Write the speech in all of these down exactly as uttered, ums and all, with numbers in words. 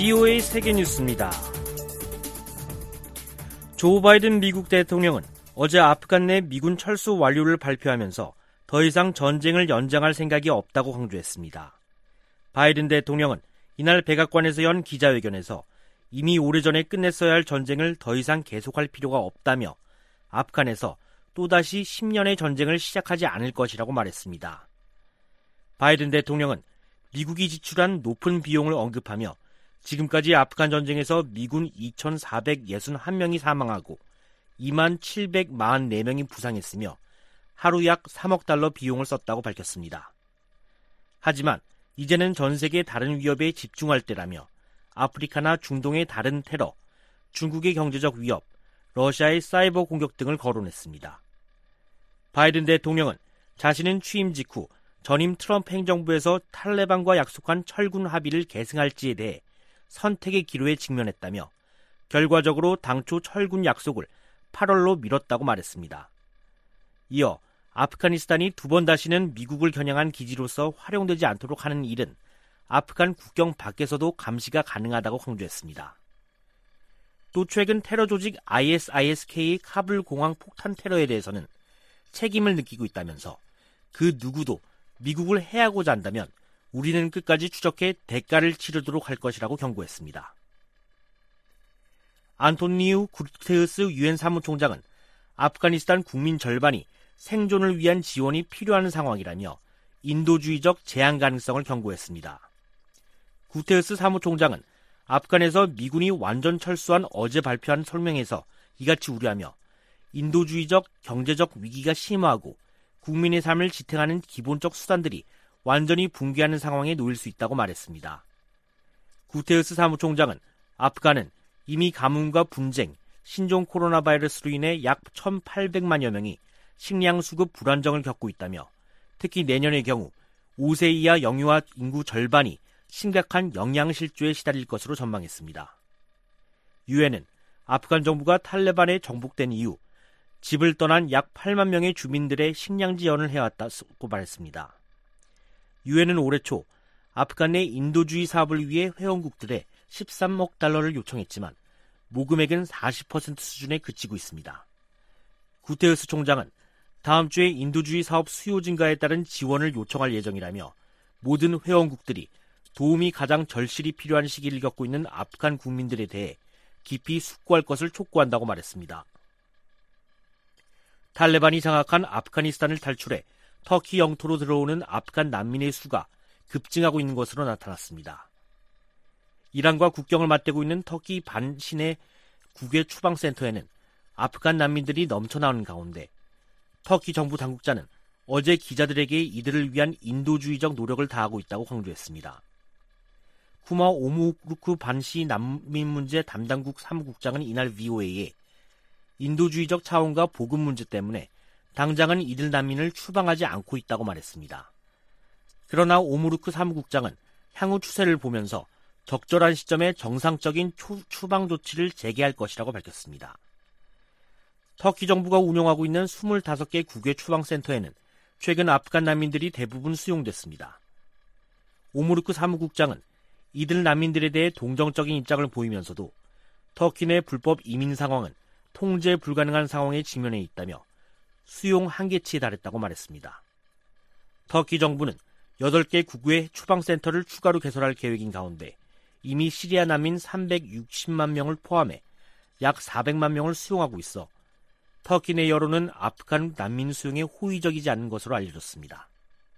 브이오에이 세계뉴스입니다. 조 바이든 미국 대통령은 어제 아프간 내 미군 철수 완료를 발표하면서 더 이상 전쟁을 연장할 생각이 없다고 강조했습니다. 바이든 대통령은 이날 백악관에서 연 기자회견에서 이미 오래전에 끝냈어야 할 전쟁을 더 이상 계속할 필요가 없다며 아프간에서 또다시 십 년의 전쟁을 시작하지 않을 것이라고 말했습니다. 바이든 대통령은 미국이 지출한 높은 비용을 언급하며 지금까지 아프간 전쟁에서 미군 이천사백육십일 명이 사망하고 이만 칠백사십사 명이 부상했으며 하루 약 삼억 달러 비용을 썼다고 밝혔습니다. 하지만 이제는 전 세계 다른 위협에 집중할 때라며 아프리카나 중동의 다른 테러, 중국의 경제적 위협, 러시아의 사이버 공격 등을 거론했습니다. 바이든 대통령은 자신은 취임 직후 전임 트럼프 행정부에서 탈레반과 약속한 철군 합의를 계승할지에 대해 선택의 기로에 직면했다며 결과적으로 당초 철군 약속을 팔월로 미뤘다고 말했습니다. 이어 아프가니스탄이 두 번 다시는 미국을 겨냥한 기지로서 활용되지 않도록 하는 일은 아프간 국경 밖에서도 감시가 가능하다고 강조했습니다. 또 최근 테러 조직 아이에스아이에스케이의 카불 공항 폭탄 테러에 대해서는 책임을 느끼고 있다면서 그 누구도 미국을 해하고자 한다면 우리는 끝까지 추적해 대가를 치르도록 할 것이라고 경고했습니다. 안토니우 구테르스 유엔 사무총장은 아프가니스탄 국민 절반이 생존을 위한 지원이 필요한 상황이라며 인도주의적 재앙 가능성을 경고했습니다. 구테르스 사무총장은 아프간에서 미군이 완전 철수한 어제 발표한 성명에서 이같이 우려하며 인도주의적 경제적 위기가 심화하고 국민의 삶을 지탱하는 기본적 수단들이 완전히 붕괴하는 상황에 놓일 수 있다고 말했습니다. 구테르스 사무총장은 아프간은 이미 가뭄과 분쟁, 신종 코로나 바이러스로 인해 약 천팔백만여 명이 식량 수급 불안정을 겪고 있다며 특히 내년의 경우 오 세 이하 영유아 인구 절반이 심각한 영양실조에 시달릴 것으로 전망했습니다. 유엔은 아프간 정부가 탈레반에 정복된 이후 집을 떠난 약 팔만 명의 주민들의 식량 지원을 해왔다고 말했습니다. 유엔은 올해 초 아프간 내 인도주의 사업을 위해 회원국들에 십삼억 달러를 요청했지만 모금액은 사십 퍼센트 수준에 그치고 있습니다. 구테르스 총장은 다음 주에 인도주의 사업 수요 증가에 따른 지원을 요청할 예정이라며 모든 회원국들이 도움이 가장 절실히 필요한 시기를 겪고 있는 아프간 국민들에 대해 깊이 숙고할 것을 촉구한다고 말했습니다. 탈레반이 장악한 아프가니스탄을 탈출해 터키 영토로 들어오는 아프간 난민의 수가 급증하고 있는 것으로 나타났습니다. 이란과 국경을 맞대고 있는 터키 반신의 국외 추방센터에는 아프간 난민들이 넘쳐나오는 가운데 터키 정부 당국자는 어제 기자들에게 이들을 위한 인도주의적 노력을 다하고 있다고 강조했습니다. 쿠마 오무르크 반시 난민 문제 담당국 사무국장은 이날 브이오에이에 인도주의적 차원과 보급 문제 때문에 당장은 이들 난민을 추방하지 않고 있다고 말했습니다. 그러나 오무르크 사무국장은 향후 추세를 보면서 적절한 시점에 정상적인 추, 추방 조치를 재개할 것이라고 밝혔습니다. 터키 정부가 운영하고 있는 스물다섯 개 국외 추방센터에는 최근 아프간 난민들이 대부분 수용됐습니다. 오무르크 사무국장은 이들 난민들에 대해 동정적인 입장을 보이면서도 터키 내 불법 이민 상황은 통제 불가능한 상황에 직면해 있다며 수용 한계치에 달했다고 말했습니다. 터키 정부는 여덟 개 국외 추방센터를 추가로 개설할 계획인 가운데 이미 시리아 난민 삼백육십만 명을 포함해 약 사백만 명을 수용하고 있어 터키 내 여론은 아프간 난민 수용에 호의적이지 않은 것으로 알려졌습니다.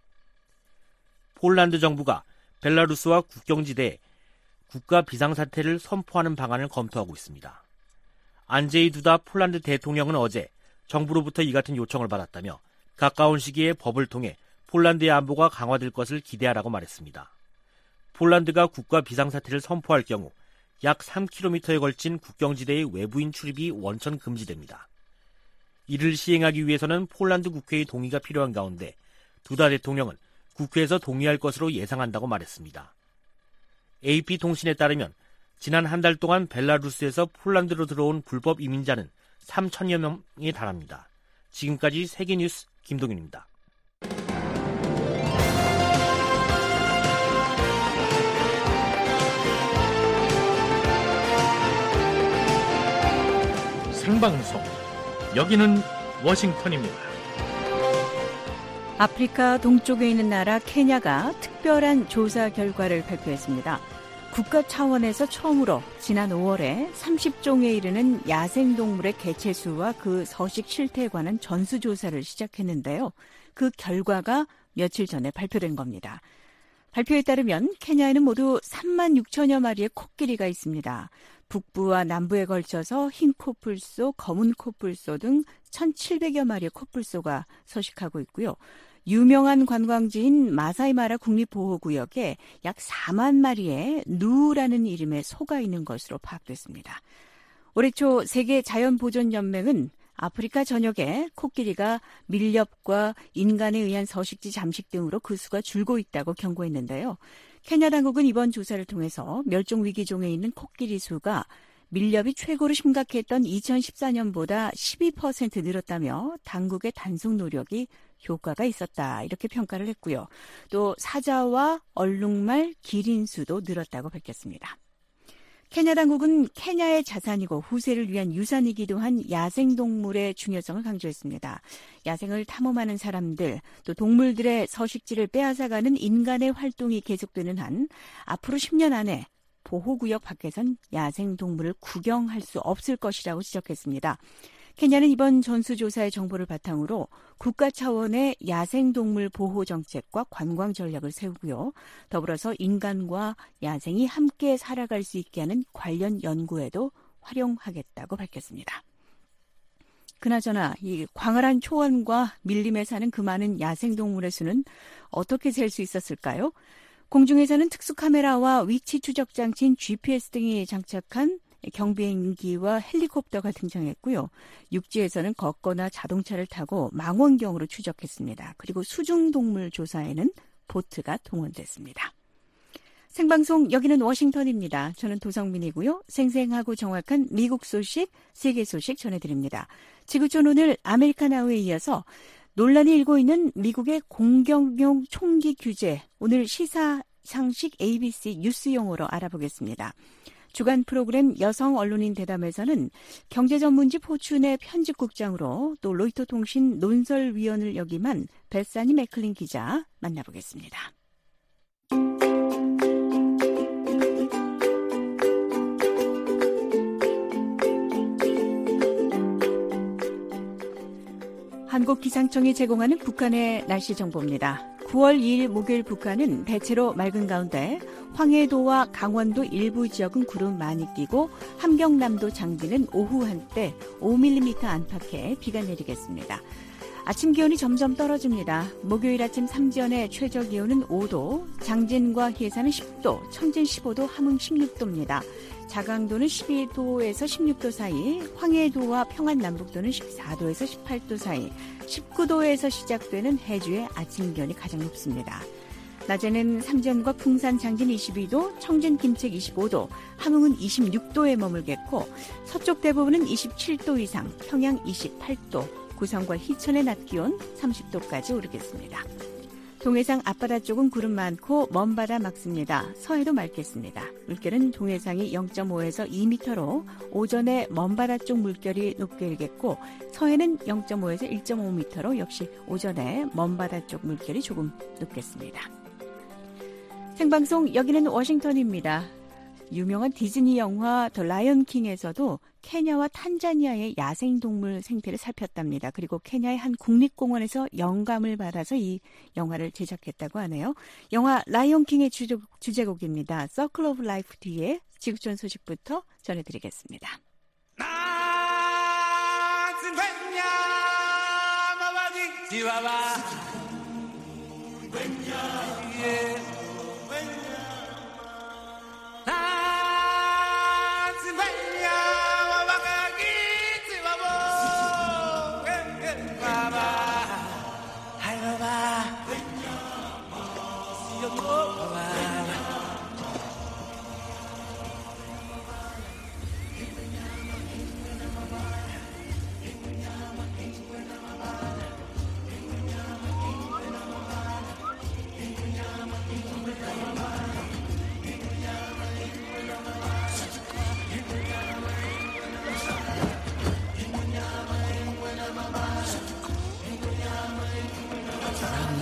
폴란드 정부가 벨라루스와 국경지대에 국가 비상사태를 선포하는 방안을 검토하고 있습니다. 안제이 두다 폴란드 대통령은 어제 정부로부터 이 같은 요청을 받았다며 가까운 시기에 법을 통해 폴란드의 안보가 강화될 것을 기대하라고 말했습니다. 폴란드가 국가 비상사태를 선포할 경우 약 삼 킬로미터에 걸친 국경지대의 외부인 출입이 원천 금지됩니다. 이를 시행하기 위해서는 폴란드 국회의 동의가 필요한 가운데 두다 대통령은 국회에서 동의할 것으로 예상한다고 말했습니다. 에이피통신에 따르면 지난 한 달 동안 벨라루스에서 폴란드로 들어온 불법 이민자는 삼천여 명에 달합니다. 지금까지 세계뉴스 김동윤입니다. 생방송, 여기는 워싱턴입니다. 아프리카 동쪽에 있는 나라 케냐가 특별한 조사 결과를 발표했습니다. 국가 차원에서 처음으로 지난 오월에 삼십 종에 이르는 야생동물의 개체수와 그 서식 실태에 관한 전수조사를 시작했는데요. 그 결과가 며칠 전에 발표된 겁니다. 발표에 따르면 케냐에는 모두 삼만 육천여 마리의 코끼리가 있습니다. 북부와 남부에 걸쳐서 흰 코뿔소, 검은 코뿔소 등 천칠백여 마리의 코뿔소가 서식하고 있고요. 유명한 관광지인 마사이마라 국립보호구역에 약 사만 마리의 누라는 이름의 소가 있는 것으로 파악됐습니다. 올해 초 세계자연보존연맹은 아프리카 전역에 코끼리가 밀렵과 인간에 의한 서식지 잠식 등으로 그 수가 줄고 있다고 경고했는데요. 케냐 당국은 이번 조사를 통해서 멸종위기종에 있는 코끼리 수가 밀렵이 최고로 심각했던 이천십사 년보다 십이 퍼센트 늘었다며 당국의 단속 노력이 효과가 있었다, 이렇게 평가를 했고요. 또 사자와 얼룩말, 기린수도 늘었다고 밝혔습니다. 케냐 당국은 케냐의 자산이고 후세를 위한 유산이기도 한 야생동물의 중요성을 강조했습니다. 야생을 탐험하는 사람들, 또 동물들의 서식지를 빼앗아가는 인간의 활동이 계속되는 한 앞으로 십 년 안에 보호구역 밖에선 야생동물을 구경할 수 없을 것이라고 지적했습니다. 케냐는 이번 전수조사의 정보를 바탕으로 국가 차원의 야생동물 보호 정책과 관광 전략을 세우고요. 더불어서 인간과 야생이 함께 살아갈 수 있게 하는 관련 연구에도 활용하겠다고 밝혔습니다. 그나저나 이 광활한 초원과 밀림에 사는 그 많은 야생동물의 수는 어떻게 셀 수 있었을까요? 공중에서는 특수카메라와 위치 추적 장치인 지피에스 등이 장착한 경비행기와 헬리콥터가 등장했고요. 육지에서는 걷거나 자동차를 타고 망원경으로 추적했습니다. 그리고 수중동물 조사에는 보트가 동원됐습니다. 생방송, 여기는 워싱턴입니다. 저는 도성민이고요. 생생하고 정확한 미국 소식, 세계 소식 전해드립니다. 지구촌 오늘 아메리칸 아워에 이어서 논란이 일고 있는 미국의 공격용 총기 규제, 오늘 시사상식 에이비씨 뉴스 용어로 알아보겠습니다. 주간 프로그램 여성 언론인 대담에서는 경제전문지 포춘의 편집국장으로 또 로이터 통신 논설위원을 역임한 베사니 맥클린 기자 만나보겠습니다. 한국기상청이 제공하는 북한의 날씨 정보입니다. 구월 이일 목요일 북한은 대체로 맑은 가운데 황해도와 강원도 일부 지역은 구름 많이 끼고 함경남도 장비는 오후 한때 오 밀리미터 안팎의 비가 내리겠습니다. 아침 기온이 점점 떨어집니다. 목요일 아침 삼지연의 최저 기온은 오 도, 장진과 희해산은 십 도, 청진 십오 도, 함흥 십육 도입니다. 자강도는 십이 도에서 십육 도 사이, 황해도와 평안남북도는 십사 도에서 십팔 도 사이, 십구 도에서 시작되는 해주의 아침 기온이 가장 높습니다. 낮에는 삼전과 풍산 장진 이십이 도, 청진 김책 이십오 도, 함흥은 이십육 도에 머물겠고 서쪽 대부분은 이십칠 도 이상, 평양 이십팔 도, 구성과 희천의 낮 기온 삼십 도까지 오르겠습니다. 동해상 앞바다 쪽은 구름 많고 먼바다 맑습니다. 서해도 맑겠습니다. 물결은 동해상이 영 점 오에서 이 미터로 오전에 먼바다 쪽 물결이 높게 일겠고 서해는 영 점 오에서 일 점 오 미터로 역시 오전에 먼바다 쪽 물결이 조금 높겠습니다. 생방송, 여기는 워싱턴입니다. 유명한 디즈니 영화 더 라이언 킹에서도 케냐와 탄자니아의 야생동물 생태를 살폈답니다. 그리고 케냐의 한 국립공원에서 영감을 받아서 이 영화를 제작했다고 하네요. 영화 라이언 킹의 주제, 주제곡입니다. Circle of Life 뒤에 지구촌 소식부터 전해드리겠습니다.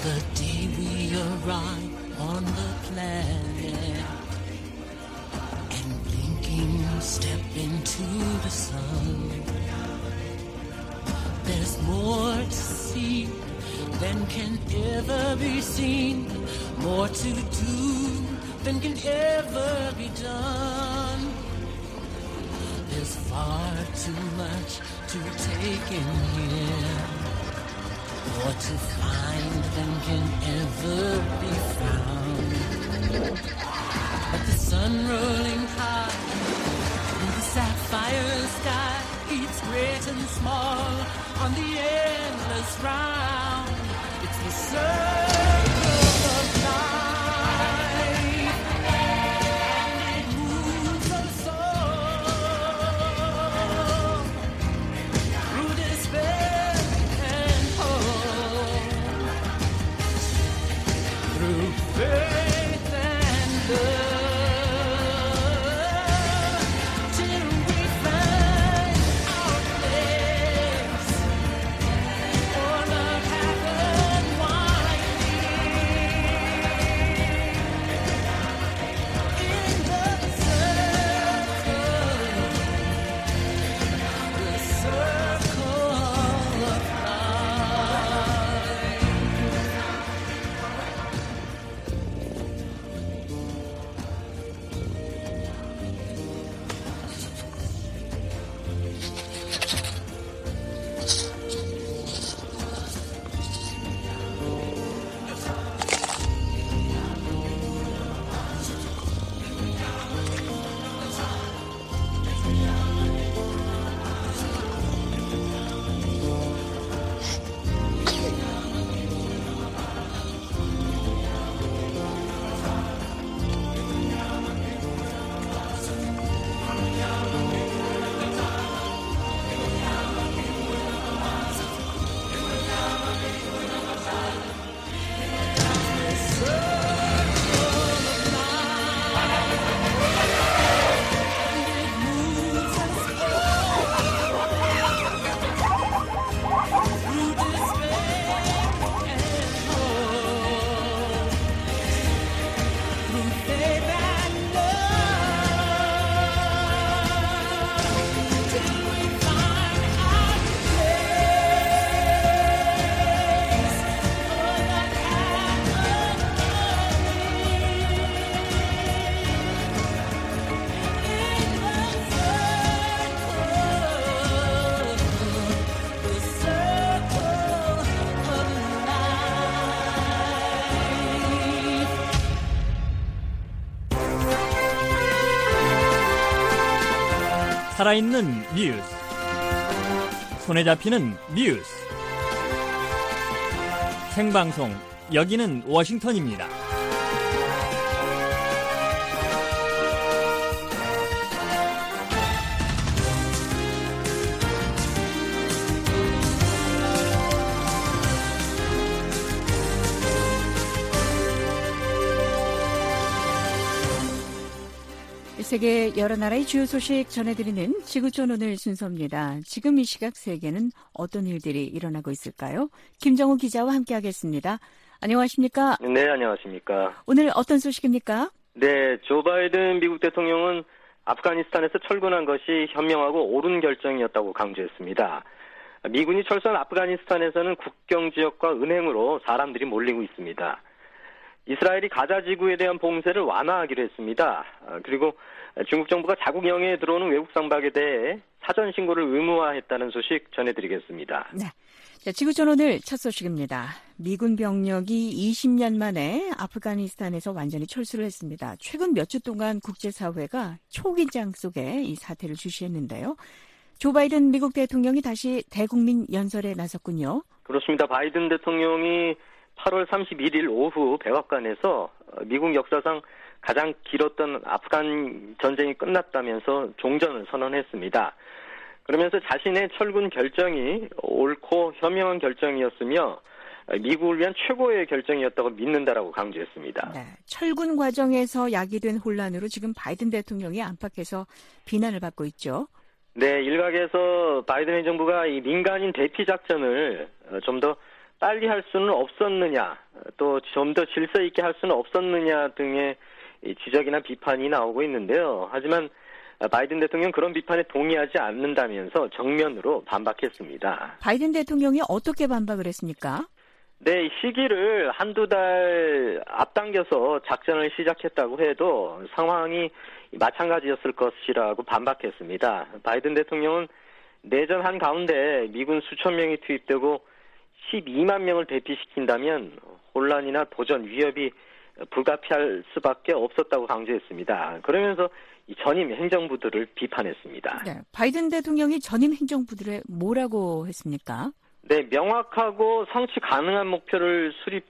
the day we arrive on the planet and blinking step into the sun. There's more to see than can ever be seen, more to do than can ever be done. There's far too much to take in here, more to find than can ever be found. But the sun rolling high in the sapphire sky, each great and small on the endless round. It's the circle of life, and it moves us all through despair and hope, through faith and love, till we find our place. For love hath unwinding in the circle, the circle of life. 살아있는 뉴스, 손에 잡히는 뉴스, 생방송, 여기는 워싱턴입니다. 세계 여러 나라의 주요 소식 전해드리는 지구촌 오늘 순서입니다. 지금 이 시각 세계는 어떤 일들이 일어나고 있을까요? 김정우 기자와 함께하겠습니다. 안녕하십니까? 네, 안녕하십니까? 오늘 어떤 소식입니까? 네, 조 바이든 미국 대통령은 아프가니스탄에서 철군한 것이 현명하고 옳은 결정이었다고 강조했습니다. 미군이 철수한 아프가니스탄에서는 국경 지역과 은행으로 사람들이 몰리고 있습니다. 이스라엘이 가자 지구에 대한 봉쇄를 완화하기로 했습니다. 그리고 중국 정부가 자국 영해에 들어오는 외국 상박에 대해 사전 신고를 의무화했다는 소식 전해드리겠습니다. 네, 자, 지구촌 오늘 첫 소식입니다. 미군 병력이 이십 년 만에 아프가니스탄에서 완전히 철수를 했습니다. 최근 몇 주 동안 국제사회가 초긴장 속에 이 사태를 주시했는데요. 조 바이든 미국 대통령이 다시 대국민 연설에 나섰군요. 그렇습니다. 바이든 대통령이 팔월 삼십일일 오후 백악관에서 미국 역사상 가장 길었던 아프간 전쟁이 끝났다면서 종전을 선언했습니다. 그러면서 자신의 철군 결정이 옳고 현명한 결정이었으며 미국을 위한 최고의 결정이었다고 믿는다라고 강조했습니다. 네, 철군 과정에서 야기된 혼란으로 지금 바이든 대통령이 안팎에서 비난을 받고 있죠. 네, 일각에서 바이든 행정부가 이 민간인 대피 작전을 좀 더 빨리 할 수는 없었느냐, 또 좀 더 질서 있게 할 수는 없었느냐 등의 지적이나 비판이 나오고 있는데요. 하지만 바이든 대통령 그런 비판에 동의하지 않는다면서 정면으로 반박했습니다. 바이든 대통령이 어떻게 반박을 했습니까? 네, 시기를 한두 달 앞당겨서 작전을 시작했다고 해도 상황이 마찬가지였을 것이라고 반박했습니다. 바이든 대통령은 내전한 가운데 미군 수천 명이 투입되고 십이만 명을 대피시킨다면 혼란이나 도전 위협이 불가피할 수밖에 없었다고 강조했습니다. 그러면서 이 전임 행정부들을 비판했습니다. 네, 바이든 대통령이 전임 행정부들에 뭐라고 했습니까? 네, 명확하고 성취 가능한 목표를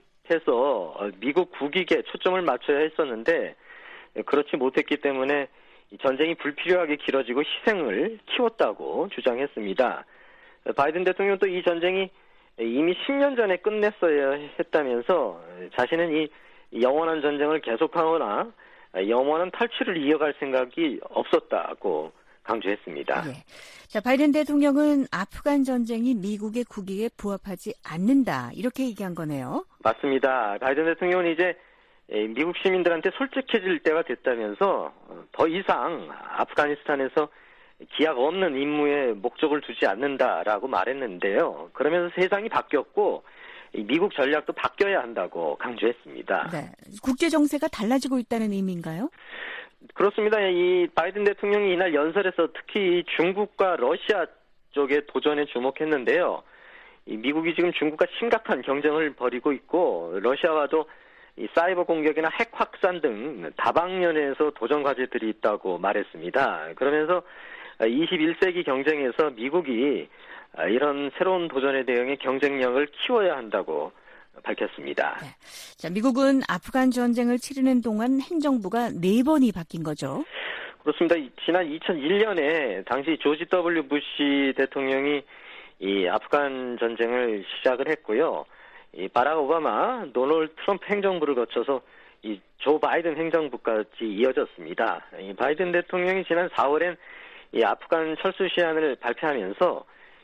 수립해서 미국 국익에 초점을 맞춰야 했었는데 그렇지 못했기 때문에 전쟁이 불필요하게 길어지고 희생을 키웠다고 주장했습니다. 바이든 대통령은 또 이 전쟁이 이미 십 년 전에 끝냈어야 했다면서 자신은 이 영원한 전쟁을 계속하거나 영원한 탈취를 이어갈 생각이 없었다고 강조했습니다. 예. 자, 바이든 대통령은 아프간 전쟁이 미국의 국익에 부합하지 않는다 이렇게 얘기한 거네요. 맞습니다. 바이든 대통령은 이제 미국 시민들한테 솔직해질 때가 됐다면서 더 이상 아프가니스탄에서 기약 없는 임무에 목적을 두지 않는다라고 말했는데요. 그러면서 세상이 바뀌었고 미국 전략도 바뀌어야 한다고 강조했습니다. 네, 국제 정세가 달라지고 있다는 의미인가요? 그렇습니다. 이 바이든 대통령이 이날 연설에서 특히 중국과 러시아 쪽의 도전에 주목했는데요. 이 미국이 지금 중국과 심각한 경쟁을 벌이고 있고 러시아와도 이 사이버 공격이나 핵 확산 등 다방면에서 도전 과제들이 있다고 말했습니다. 그러면서 이십일 세기 경쟁에서 미국이 이런 새로운 도전에 대응해 경쟁력을 키워야 한다고 밝혔습니다. 네. 자, 미국은 아프간 전쟁을 치르는 동안 행정부가 네 번이 바뀐 거죠. 그렇습니다. 지난 이천일 년에 당시 조지 더블유 부시 대통령이 이 아프간 전쟁을 시작을 했고요. 이 바락 오바마, 도널드 트럼프 행정부를 거쳐서 이 조 바이든 행정부까지 이어졌습니다. 이 바이든 대통령이 지난 사월엔 이 아프간 철수 시한을 발표하면서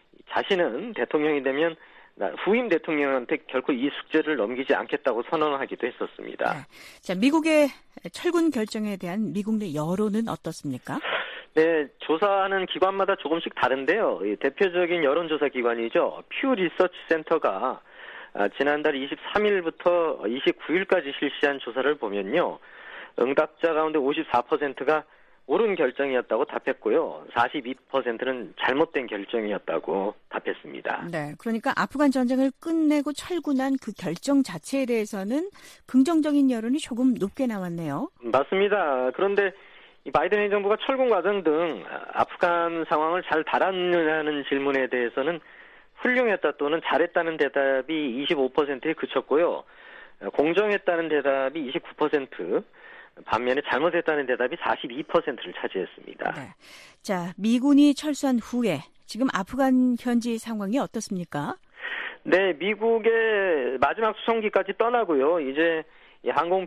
자신은 대통령이 되면 후임 대통령한테 결코 이 숙제를 넘기지 않겠다고 선언하기도 했었습니다. 네. 자, 미국의 철군 결정에 대한 미국 내 여론은 어떻습니까? 네, 조사하는 기관마다 조금씩 다른데요. 이 대표적인 여론조사 기관이죠. 퓨 리서치 센터가 지난달 이십삼 일부터 이십구 일까지 실시한 조사를 보면요. 응답자 가운데 오십사 퍼센트가 옳은 결정이었다고 답했고요. 사십이 퍼센트는 잘못된 결정이었다고 답했습니다. 네, 그러니까 아프간 전쟁을 끝내고 철군한 그 결정 자체에 대해서는 긍정적인 여론이 조금 높게 나왔네요. 맞습니다. 그런데 이 바이든 행정부가 철군 과정 등 아프간 상황을 잘 다뤘느냐는 질문에 대해서는 훌륭했다 또는 잘했다는 대답이 이십오 퍼센트에 그쳤고요. 공정했다는 대답이 이십구 퍼센트, 반면에 잘못했다는 대답이 사십이 퍼센트를 차지했습니다. 네. 자, 미군이 철수한 후에 지금 아프간 현지 상황이 어떻습니까? 네, 미국의 마지막 수송기까지 떠나고요. 이제 이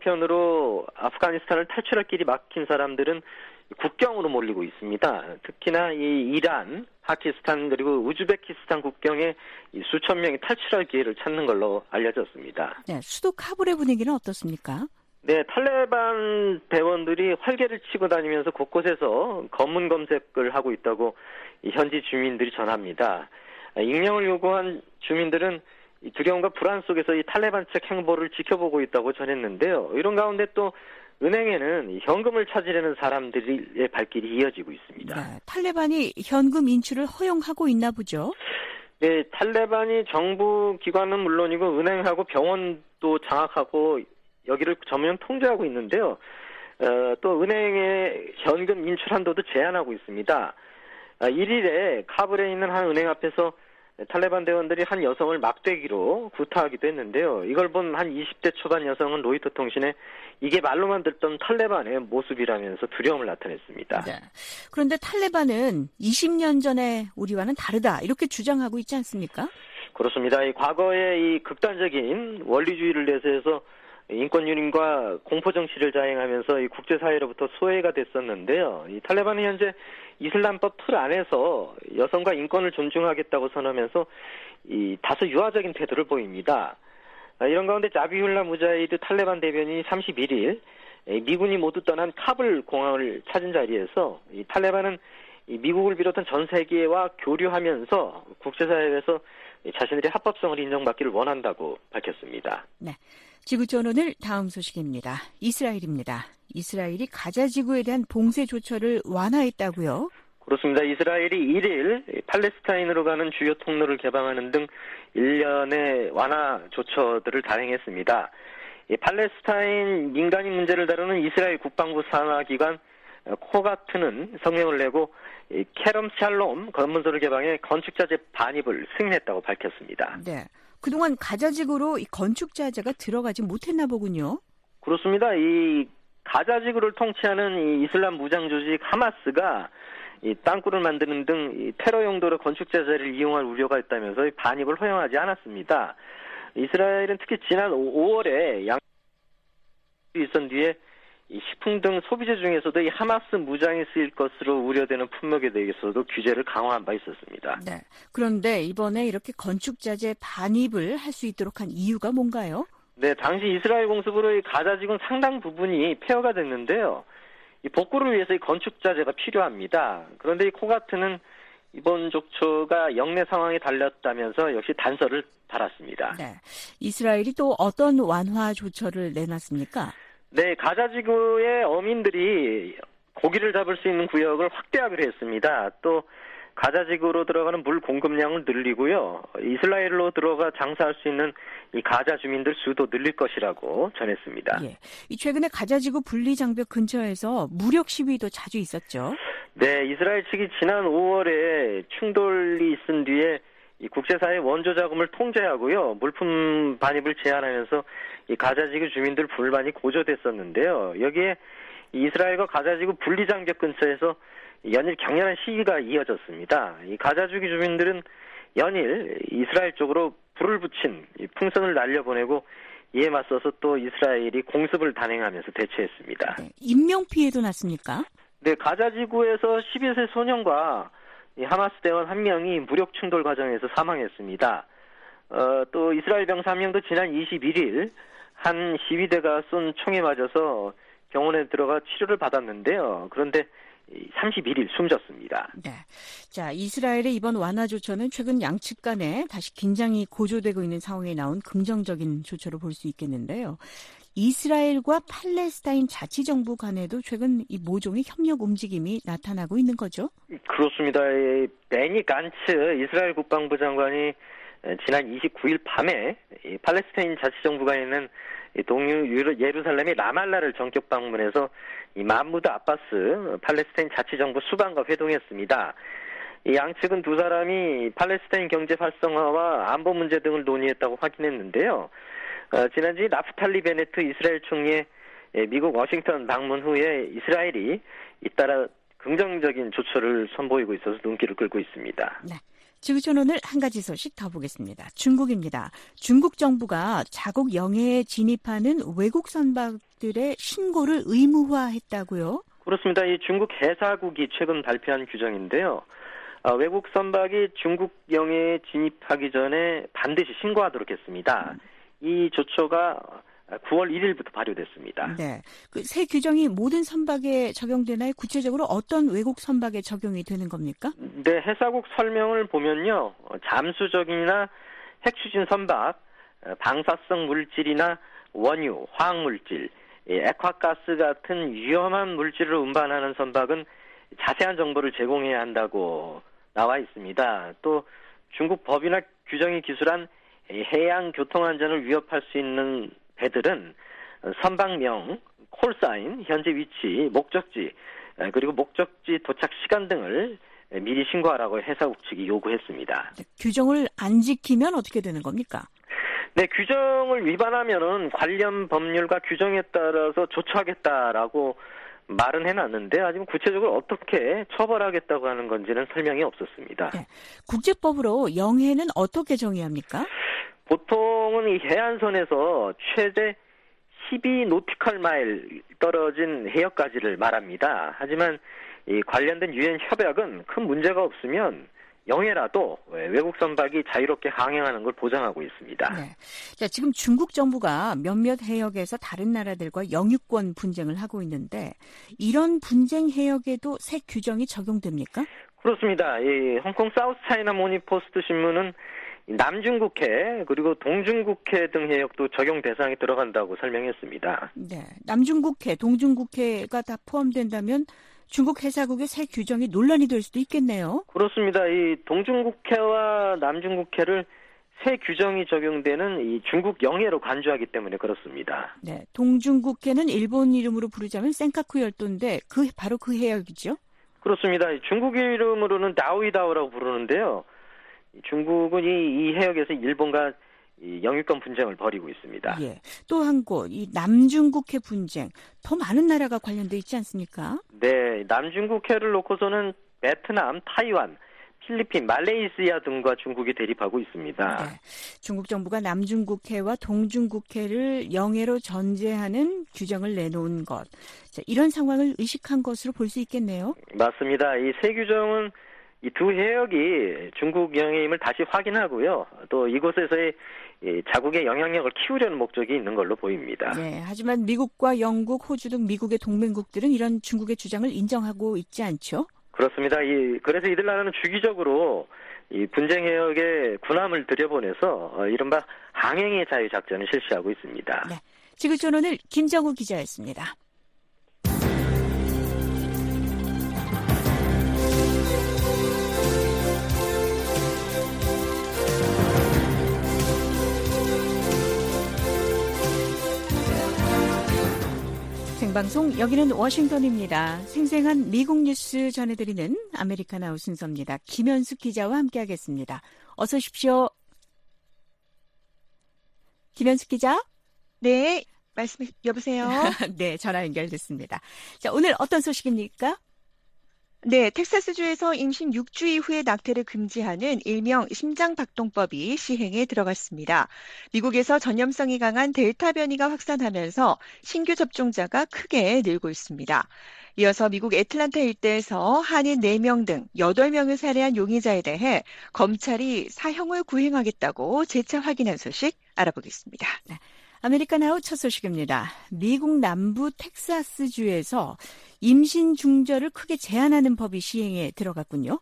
항공편으로 아프가니스탄을 탈출할 길이 막힌 사람들은 국경으로 몰리고 있습니다. 특히나 이 이란, 파키스탄 그리고 우즈베키스탄 국경에 이 수천 명이 탈출할 기회를 찾는 걸로 알려졌습니다. 네, 수도 카불의 분위기는 어떻습니까? 네, 탈레반 대원들이 활개를 치고 다니면서 곳곳에서 검문 검색을 하고 있다고 이 현지 주민들이 전합니다. 익명을 요구한 주민들은 이 두려움과 불안 속에서 이 탈레반 측 행보를 지켜보고 있다고 전했는데요. 이런 가운데 또 은행에는 현금을 찾으려는 사람들의 발길이 이어지고 있습니다. 네, 탈레반이 현금 인출을 허용하고 있나 보죠? 네, 탈레반이 정부 기관은 물론이고 은행하고 병원도 장악하고 여기를 전면 통제하고 있는데요. 어, 또 은행의 현금 인출 한도도 제한하고 있습니다. 아, 일 일에 카불에 있는 한 은행 앞에서 탈레반 대원들이 한 여성을 막대기로 구타하기도 했는데요. 이걸 본 한 이십 대 초반 여성은 로이터 통신에 이게 말로만 듣던 탈레반의 모습이라면서 두려움을 나타냈습니다. 네. 그런데 탈레반은 이십 년 전에 우리와는 다르다 이렇게 주장하고 있지 않습니까? 그렇습니다. 이 과거에 이 극단적인 원리주의를 내세워서 인권 유린과 공포 정치를 자행하면서 이 국제사회로부터 소외가 됐었는데요. 이 탈레반은 현재 이슬람법 틀 안에서 여성과 인권을 존중하겠다고 선언하면서 이 다소 유화적인 태도를 보입니다. 이런 가운데 자비훌라 무자히드 탈레반 대변인이 삼십일 일 미군이 모두 떠난 카불 공항을 찾은 자리에서 이 탈레반은 이 미국을 비롯한 전 세계와 교류하면서 국제사회에서 자신들의 합법성을 인정받기를 원한다고 밝혔습니다. 네. 지구촌 오늘 다음 소식입니다. 이스라엘입니다. 이스라엘이 가자 지구에 대한 봉쇄 조처를 완화했다고요? 그렇습니다. 이스라엘이 일 일 팔레스타인으로 가는 주요 통로를 개방하는 등 일련의 완화 조처들을 단행했습니다. 이 팔레스타인 민간인 문제를 다루는 이스라엘 국방부 산하기관 코가트는 성명을 내고 캐럼 샬롬 검문소를 개방해 건축자재 반입을 승인했다고 밝혔습니다. 네. 그동안 가자지구로 이 건축자재가 들어가지 못했나 보군요. 그렇습니다. 이 가자지구를 통치하는 이 이슬람 무장 조직 하마스가 이 땅굴을 만드는 등 이 테러 용도로 건축자재를 이용할 우려가 있다면서 반입을 허용하지 않았습니다. 이스라엘은 특히 지난 오월에 양 있은 뒤에 이 식품 등 소비재 중에서도 이 하마스 무장이 쓰일 것으로 우려되는 품목에 대해서도 규제를 강화한 바 있었습니다. 네. 그런데 이번에 이렇게 건축자재 반입을 할 수 있도록 한 이유가 뭔가요? 네, 당시 이스라엘 공습으로 이 가자지구는 상당 부분이 폐허가 됐는데요. 이 복구를 위해서 이 건축자재가 필요합니다. 그런데 이 코가트는 이번 조처가 영내 상황에 달렸다면서 역시 단서를 달았습니다. 네. 이스라엘이 또 어떤 완화 조처를 내놨습니까? 네, 가자지구의 어민들이 고기를 잡을 수 있는 구역을 확대하기로 했습니다. 또 가자지구로 들어가는 물 공급량을 늘리고요. 이스라엘로 들어가 장사할 수 있는 이 가자 주민들 수도 늘릴 것이라고 전했습니다. 예. 이 최근에 가자지구 분리장벽 근처에서 무력 시위도 자주 있었죠. 네, 이스라엘 측이 지난 오월에 충돌이 있은 뒤에 이 국제사회 원조 자금을 통제하고요. 물품 반입을 제한하면서 이 가자지구 주민들 불만이 고조됐었는데요. 여기에 이스라엘과 가자지구 분리장벽 근처에서 연일 격렬한 시위가 이어졌습니다. 이 가자지구 주민들은 연일 이스라엘 쪽으로 불을 붙인 이 풍선을 날려보내고 이에 맞서서 또 이스라엘이 공습을 단행하면서 대처했습니다. 네. 인명피해도 났습니까? 네, 가자지구에서 십이 세 소년과 이 하마스 대원 한 명이 무력 충돌 과정에서 사망했습니다. 어, 또 이스라엘 병사 한 명도 지난 이십일 일 한 시위대가 쏜 총에 맞아서 병원에 들어가 치료를 받았는데요. 그런데 삼십일 일 숨졌습니다. 네. 자, 이스라엘의 이번 완화 조처는 최근 양측 간에 다시 긴장이 고조되고 있는 상황에 나온 긍정적인 조처로 볼 수 있겠는데요. 이스라엘과 팔레스타인 자치정부 간에도 최근 이 모종의 협력 움직임이 나타나고 있는 거죠? 그렇습니다. 베니 간츠 이스라엘 국방부 장관이 지난 이십구 일 밤에 이 팔레스타인 자치정부가 있는 동유 예루살렘의 라말라를 전격 방문해서 이 마무드 아바스 팔레스타인 자치정부 수반과 회동했습니다. 이 양측은 두 사람이 팔레스타인 경제 활성화와 안보 문제 등을 논의했다고 확인했는데요. 어, 지난주 나프탈리 베네트 이스라엘 총리의 미국 워싱턴 방문 후에 이스라엘이 잇따라 긍정적인 조처를 선보이고 있어서 눈길을 끌고 있습니다. 네. 지구촌 오늘 한 가지 소식 더 보겠습니다. 중국입니다. 중국 정부가 자국 영해에 진입하는 외국 선박들의 신고를 의무화했다고요? 그렇습니다. 이 중국 해사국이 최근 발표한 규정인데요. 어, 외국 선박이 중국 영해에 진입하기 전에 반드시 신고하도록 했습니다. 이 조처가 구월 일일부터 발효됐습니다. 네. 그 새 규정이 모든 선박에 적용되나요? 구체적으로 어떤 외국 선박에 적용이 되는 겁니까? 네, 해사국 설명을 보면요. 잠수정이나 핵추진 선박, 방사성 물질이나 원유, 화학물질, 액화가스 같은 위험한 물질을 운반하는 선박은 자세한 정보를 제공해야 한다고 나와 있습니다. 또 중국 법이나 규정이 기술한 해양 교통 안전을 위협할 수 있는 배들은 선박명, 콜사인, 현재 위치, 목적지, 그리고 목적지 도착 시간 등을 미리 신고하라고 해사국 측이 요구했습니다. 네, 규정을 안 지키면 어떻게 되는 겁니까? 네, 규정을 위반하면은 관련 법률과 규정에 따라서 조처하겠다라고 말은 해놨는데 아직 구체적으로 어떻게 처벌하겠다고 하는 건지는 설명이 없었습니다. 네, 국제법으로 영해는 어떻게 정의합니까? 보통은 이 해안선에서 최대 십이 노티컬 마일 떨어진 해역까지를 말합니다. 하지만 이 관련된 유엔 협약은 큰 문제가 없으면 영해라도 외국 선박이 자유롭게 항행하는 걸 보장하고 있습니다. 네. 자, 지금 중국 정부가 몇몇 해역에서 다른 나라들과 영유권 분쟁을 하고 있는데 이런 분쟁 해역에도 새 규정이 적용됩니까? 그렇습니다. 이 홍콩 사우스 차이나 모닝 포스트 신문은 남중국해 그리고 동중국해 등 해역도 적용 대상에 들어간다고 설명했습니다. 네. 남중국해, 동중국해가 다 포함된다면 중국 해사국의 새 규정이 논란이 될 수도 있겠네요. 그렇습니다. 이 동중국해와 남중국해를 새 규정이 적용되는 이 중국 영해로 간주하기 때문에 그렇습니다. 네. 동중국해는 일본 이름으로 부르자면 센카쿠 열도인데 그 바로 그 해역이죠? 그렇습니다. 중국 이름으로는 다오이다오라고 부르는데요. 중국은 이, 이 해역에서 일본과 이 영유권 분쟁을 벌이고 있습니다. 예. 또 한 곳, 이 남중국해 분쟁, 더 많은 나라가 관련돼 있지 않습니까? 네, 남중국해를 놓고서는 베트남, 타이완, 필리핀, 말레이시아 등과 중국이 대립하고 있습니다. 네. 중국 정부가 남중국해와 동중국해를 영해로 전제하는 규정을 내놓은 것. 자, 이런 상황을 의식한 것으로 볼 수 있겠네요. 맞습니다. 이 새 규정은 이 두 해역이 중국 영해임을 다시 확인하고요. 또 이곳에서의 이 자국의 영향력을 키우려는 목적이 있는 걸로 보입니다. 네, 하지만 미국과 영국, 호주 등 미국의 동맹국들은 이런 중국의 주장을 인정하고 있지 않죠? 그렇습니다. 이 그래서 이들 나라는 주기적으로 이 분쟁 해역에 군함을 들여보내서 어, 이른바 항행의 자유 작전을 실시하고 있습니다. 네, 지구촌 오늘 김정우 기자였습니다. 생방송 여기는 워싱턴입니다. 생생한 미국 뉴스 전해드리는 아메리카나우 순서입니다. 김현숙 기자와 함께하겠습니다. 어서 오십시오. 김현숙 기자? 네, 말씀 여보세요. 네, 전화 연결됐습니다. 자, 오늘 어떤 소식입니까? 네, 텍사스주에서 임신 육 주 이후에 낙태를 금지하는 일명 심장박동법이 시행에 들어갔습니다. 미국에서 전염성이 강한 델타 변이가 확산하면서 신규 접종자가 크게 늘고 있습니다. 이어서 미국 애틀란타 일대에서 한인 네 명 등 여덟 명을 살해한 용의자에 대해 검찰이 사형을 구행하겠다고 재차 확인한 소식 알아보겠습니다. 네. 아메리카나우 첫 소식입니다. 미국 남부 텍사스주에서 임신 중절을 크게 제한하는 법이 시행에 들어갔군요.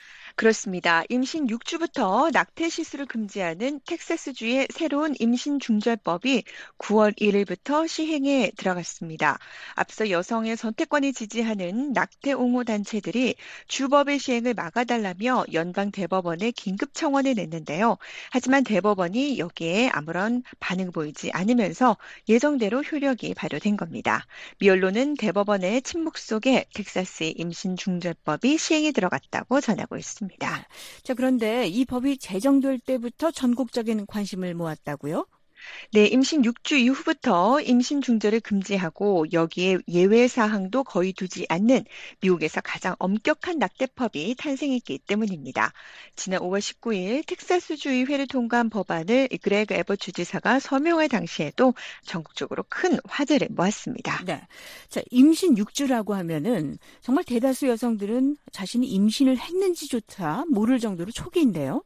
그렇습니다. 임신 육 주부터 낙태 시술을 금지하는 텍사스주의 새로운 임신 중절법이 구월 일일부터 시행에 들어갔습니다. 앞서 여성의 선택권을 지지하는 낙태 옹호 단체들이 주법의 시행을 막아달라며 연방 대법원에 긴급 청원을 냈는데요. 하지만 대법원이 여기에 아무런 반응 보이지 않으면서 예정대로 효력이 발효된 겁니다. 미 언론은 대법원의 침묵 속에 텍사스의 임신 중절법이 시행에 들어갔다고 전하고 있습니다. 자, 그런데 이 법이 제정될 때부터 전국적인 관심을 모았다고요? 네, 임신 육 주 이후부터 임신 중절을 금지하고 여기에 예외 사항도 거의 두지 않는 미국에서 가장 엄격한 낙태법이 탄생했기 때문입니다. 지난 오월 십구일 텍사스주 의회를 통과한 법안을 그레그 에버 주지사가 서명할 당시에도 전국적으로 큰 화제를 모았습니다. 네, 자, 임신 육 주라고 하면은 정말 대다수 여성들은 자신이 임신을 했는지조차 모를 정도로 초기인데요.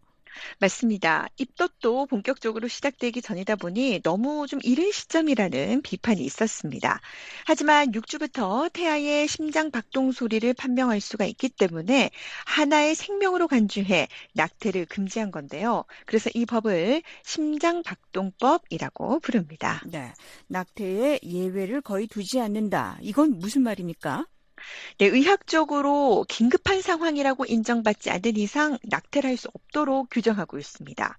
맞습니다. 입덧도 본격적으로 시작되기 전이다 보니 너무 좀 이른 시점이라는 비판이 있었습니다. 하지만 육 주부터 태아의 심장 박동 소리를 판명할 수가 있기 때문에 하나의 생명으로 간주해 낙태를 금지한 건데요. 그래서 이 법을 심장 박동법이라고 부릅니다. 네, 낙태에 예외를 거의 두지 않는다. 이건 무슨 말입니까? 네, 의학적으로 긴급한 상황이라고 인정받지 않는 이상 낙태를 할 수 없도록 규정하고 있습니다.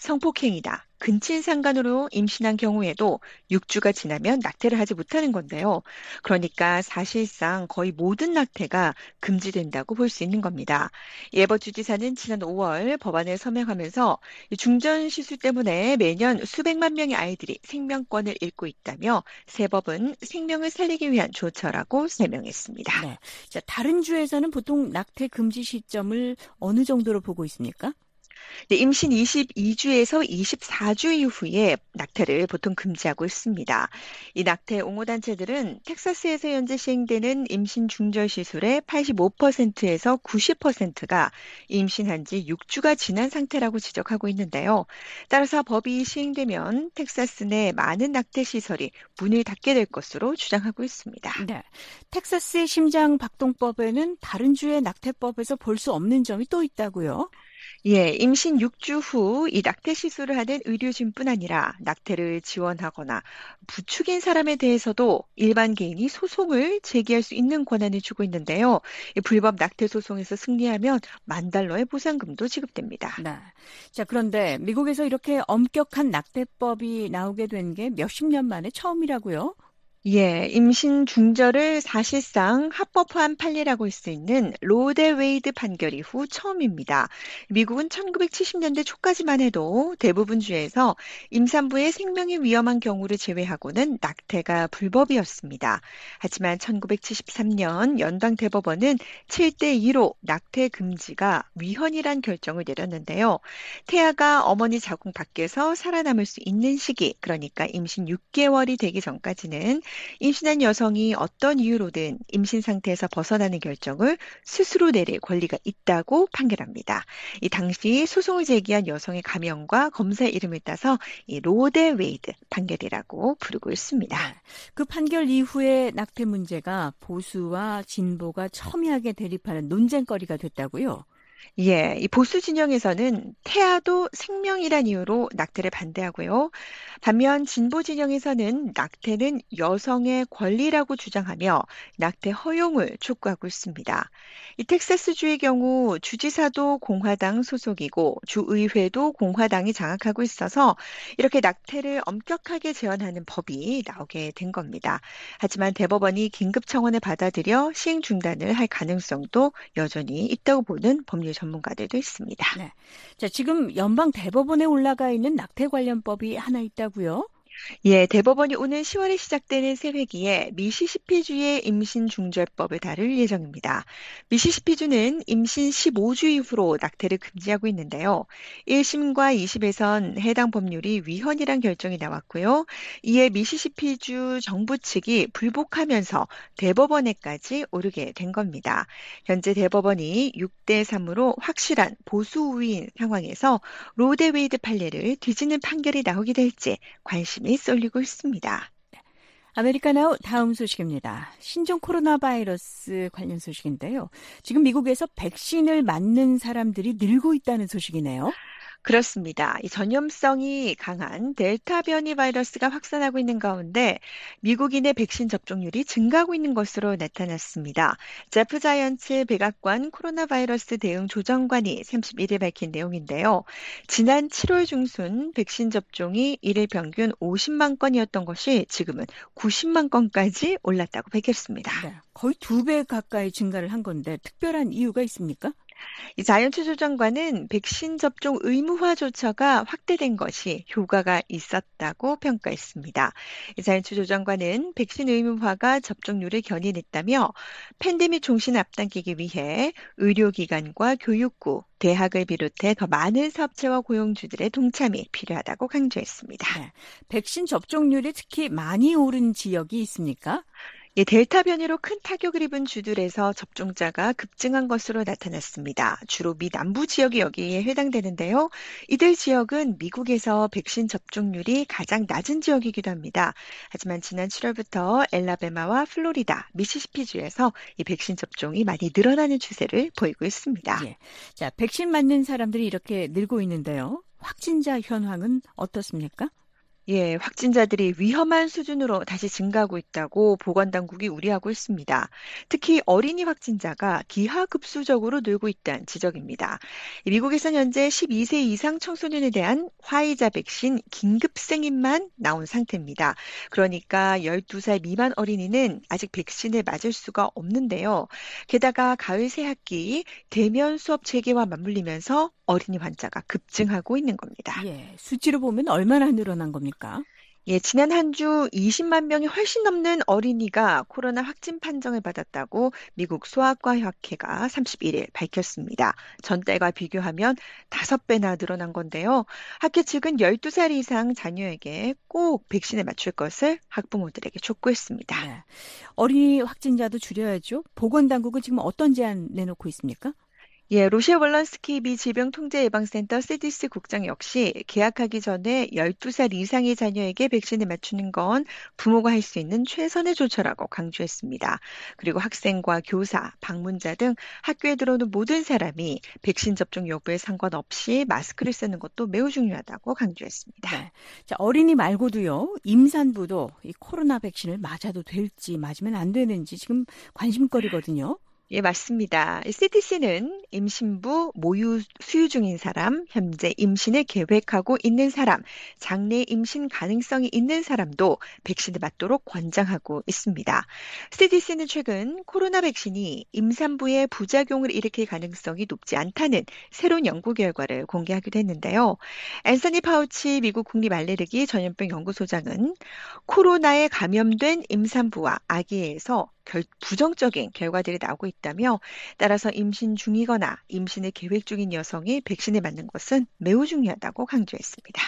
성폭행이다, 근친상간으로 임신한 경우에도 육 주가 지나면 낙태를 하지 못하는 건데요. 그러니까 사실상 거의 모든 낙태가 금지된다고 볼 수 있는 겁니다. 에버 주지사는 지난 오월 법안을 서명하면서 중전 시술 때문에 매년 수백만 명의 아이들이 생명권을 잃고 있다며 새 법은 생명을 살리기 위한 조처라고 설명했습니다. 네. 자, 다른 주에서는 보통 낙태 금지 시점을 어느 정도로 보고 있습니까? 네, 임신 이십이 주에서 이십사 주 이후에 낙태를 보통 금지하고 있습니다. 이 낙태 옹호단체들은 텍사스에서 현재 시행되는 임신 중절 시술의 팔십오 퍼센트에서 구십 퍼센트가 임신한 지 육 주가 지난 상태라고 지적하고 있는데요. 따라서 법이 시행되면 텍사스 내 많은 낙태 시설이 문을 닫게 될 것으로 주장하고 있습니다. 네. 텍사스의 심장 박동법에는 다른 주의 낙태법에서 볼 수 없는 점이 또 있다고요? 예, 임신 육 주 후 이 낙태 시술을 하는 의료진뿐 아니라 낙태를 지원하거나 부축인 사람에 대해서도 일반 개인이 소송을 제기할 수 있는 권한을 주고 있는데요. 이 불법 낙태 소송에서 승리하면 만 달러의 보상금도 지급됩니다. 네. 자, 그런데 미국에서 이렇게 엄격한 낙태법이 나오게 된 게 몇십 년 만에 처음이라고요? 예, 임신 중절을 사실상 합법화한 판례라고 할 수 있는 로 대 웨이드 판결 이후 처음입니다. 미국은 천구백칠십 년대 초까지만 해도 대부분 주에서 임산부의 생명이 위험한 경우를 제외하고는 낙태가 불법이었습니다. 하지만 천구백칠십삼 년 연방 대법원은 칠 대 이로 낙태 금지가 위헌이란 결정을 내렸는데요. 태아가 어머니 자궁 밖에서 살아남을 수 있는 시기, 그러니까 임신 육 개월이 되기 전까지는 임신한 여성이 어떤 이유로든 임신 상태에서 벗어나는 결정을 스스로 내릴 권리가 있다고 판결합니다. 이 당시 소송을 제기한 여성의 가명과 검사 이름을 따서 이 로 대 웨이드 판결이라고 부르고 있습니다. 그 판결 이후에 낙태 문제가 보수와 진보가 첨예하게 대립하는 논쟁거리가 됐다고요? 예, 이 보수 진영에서는 태아도 생명이란 이유로 낙태를 반대하고요. 반면 진보 진영에서는 낙태는 여성의 권리라고 주장하며 낙태 허용을 촉구하고 있습니다. 이 텍사스주의 경우 주지사도 공화당 소속이고 주의회도 공화당이 장악하고 있어서 이렇게 낙태를 엄격하게 제한하는 법이 나오게 된 겁니다. 하지만 대법원이 긴급 청원을 받아들여 시행 중단을 할 가능성도 여전히 있다고 보는 법률 전문가들도 있습니다. 네. 자, 지금 연방 대법원에 올라가 있는 낙태 관련법이 하나 있다고요? 예, 대법원이 오는 시월에 시작되는 새 회기에 미시시피주의 임신 중절법을 다룰 예정입니다. 미시시피주는 임신 십오 주 이후로 낙태를 금지하고 있는데요. 일 심과 이 심에선 해당 법률이 위헌이란 결정이 나왔고요. 이에 미시시피주 정부 측이 불복하면서 대법원에까지 오르게 된 겁니다. 현재 대법원이 육 대 삼으로 확실한 보수 우위인 상황에서 로 대 웨이드 판례를 뒤지는 판결이 나오게 될지 관심이 쏠리고 있습니다. 아메리카노 다음 소식입니다. 신종 코로나 바이러스 관련 소식인데요. 지금 미국에서 백신을 맞는 사람들이 늘고 있다는 소식이네요. 그렇습니다. 이 전염성이 강한 델타 변이 바이러스가 확산하고 있는 가운데 미국인의 백신 접종률이 증가하고 있는 것으로 나타났습니다. 제프 자이언츠 백악관 코로나 바이러스 대응 조정관이 삼십일 일 밝힌 내용인데요. 지난 칠월 중순 백신 접종이 일일 평균 오십만 건이었던 것이 지금은 구십만 건까지 올랐다고 밝혔습니다. 네, 거의 두 배 가까이 증가를 한 건데 특별한 이유가 있습니까? 이 자이언츠 조정관은 백신 접종 의무화 조처가 확대된 것이 효과가 있었다고 평가했습니다. 이 자이언츠 조정관은 백신 의무화가 접종률을 견인했다며 팬데믹 종신을 앞당기기 위해 의료기관과 교육부, 대학을 비롯해 더 많은 사업체와 고용주들의 동참이 필요하다고 강조했습니다. 네, 백신 접종률이 특히 많이 오른 지역이 있습니까? 예, 델타 변이로 큰 타격을 입은 주들에서 접종자가 급증한 것으로 나타났습니다. 주로 미 남부 지역이 여기에 해당되는데요. 이들 지역은 미국에서 백신 접종률이 가장 낮은 지역이기도 합니다. 하지만 지난 칠월부터 엘라베마와 플로리다, 미시시피주에서 이 백신 접종이 많이 늘어나는 추세를 보이고 있습니다. 예. 자, 백신 맞는 사람들이 이렇게 늘고 있는데요. 확진자 현황은 어떻습니까? 예, 확진자들이 위험한 수준으로 다시 증가하고 있다고 보건당국이 우려하고 있습니다. 특히 어린이 확진자가 기하급수적으로 늘고 있다는 지적입니다. 미국에서는 현재 십이 세 이상 청소년에 대한 화이자 백신 긴급 승인만 나온 상태입니다. 그러니까 열두 살 미만 어린이는 아직 백신을 맞을 수가 없는데요. 게다가 가을 새학기 대면 수업 재개와 맞물리면서 어린이 환자가 급증하고 있는 겁니다. 예, 수치로 보면 얼마나 늘어난 겁니까? 예, 지난 한 주 이십만 명이 훨씬 넘는 어린이가 코로나 확진 판정을 받았다고 미국 소아과학회가 삼십일 일 밝혔습니다. 전달과 비교하면 다섯 배나 늘어난 건데요. 학교 측은 열두 살 이상 자녀에게 꼭 백신을 맞출 것을 학부모들에게 촉구했습니다. 네. 어린이 확진자도 줄여야죠. 보건당국은 지금 어떤 제안 내놓고 있습니까? 예, 로시아 월런스키 미 질병통제예방센터 씨디씨 국장 역시 계약하기 전에 열두 살 이상의 자녀에게 백신을 맞추는 건 부모가 할 수 있는 최선의 조처라고 강조했습니다. 그리고 학생과 교사, 방문자 등 학교에 들어오는 모든 사람이 백신 접종 여부에 상관없이 마스크를 쓰는 것도 매우 중요하다고 강조했습니다. 네. 자, 어린이 말고도요. 임산부도 이 코로나 백신을 맞아도 될지 맞으면 안 되는지 지금 관심거리거든요. 예, 맞습니다. 씨디씨는 임신부, 모유 수유 중인 사람, 현재 임신을 계획하고 있는 사람, 장래 임신 가능성이 있는 사람도 백신을 맞도록 권장하고 있습니다. 씨디씨는 최근 코로나 백신이 임산부의 부작용을 일으킬 가능성이 높지 않다는 새로운 연구 결과를 공개하기도 했는데요. 앤서니 파우치 미국 국립알레르기 전염병 연구소장은 코로나에 감염된 임산부와 아기에서 결, 부정적인 결과들이 나오고 있다며 따라서 임신 중이거나 임신을 계획 중인 여성이 백신을 맞는 것은 매우 중요하다고 강조했습니다.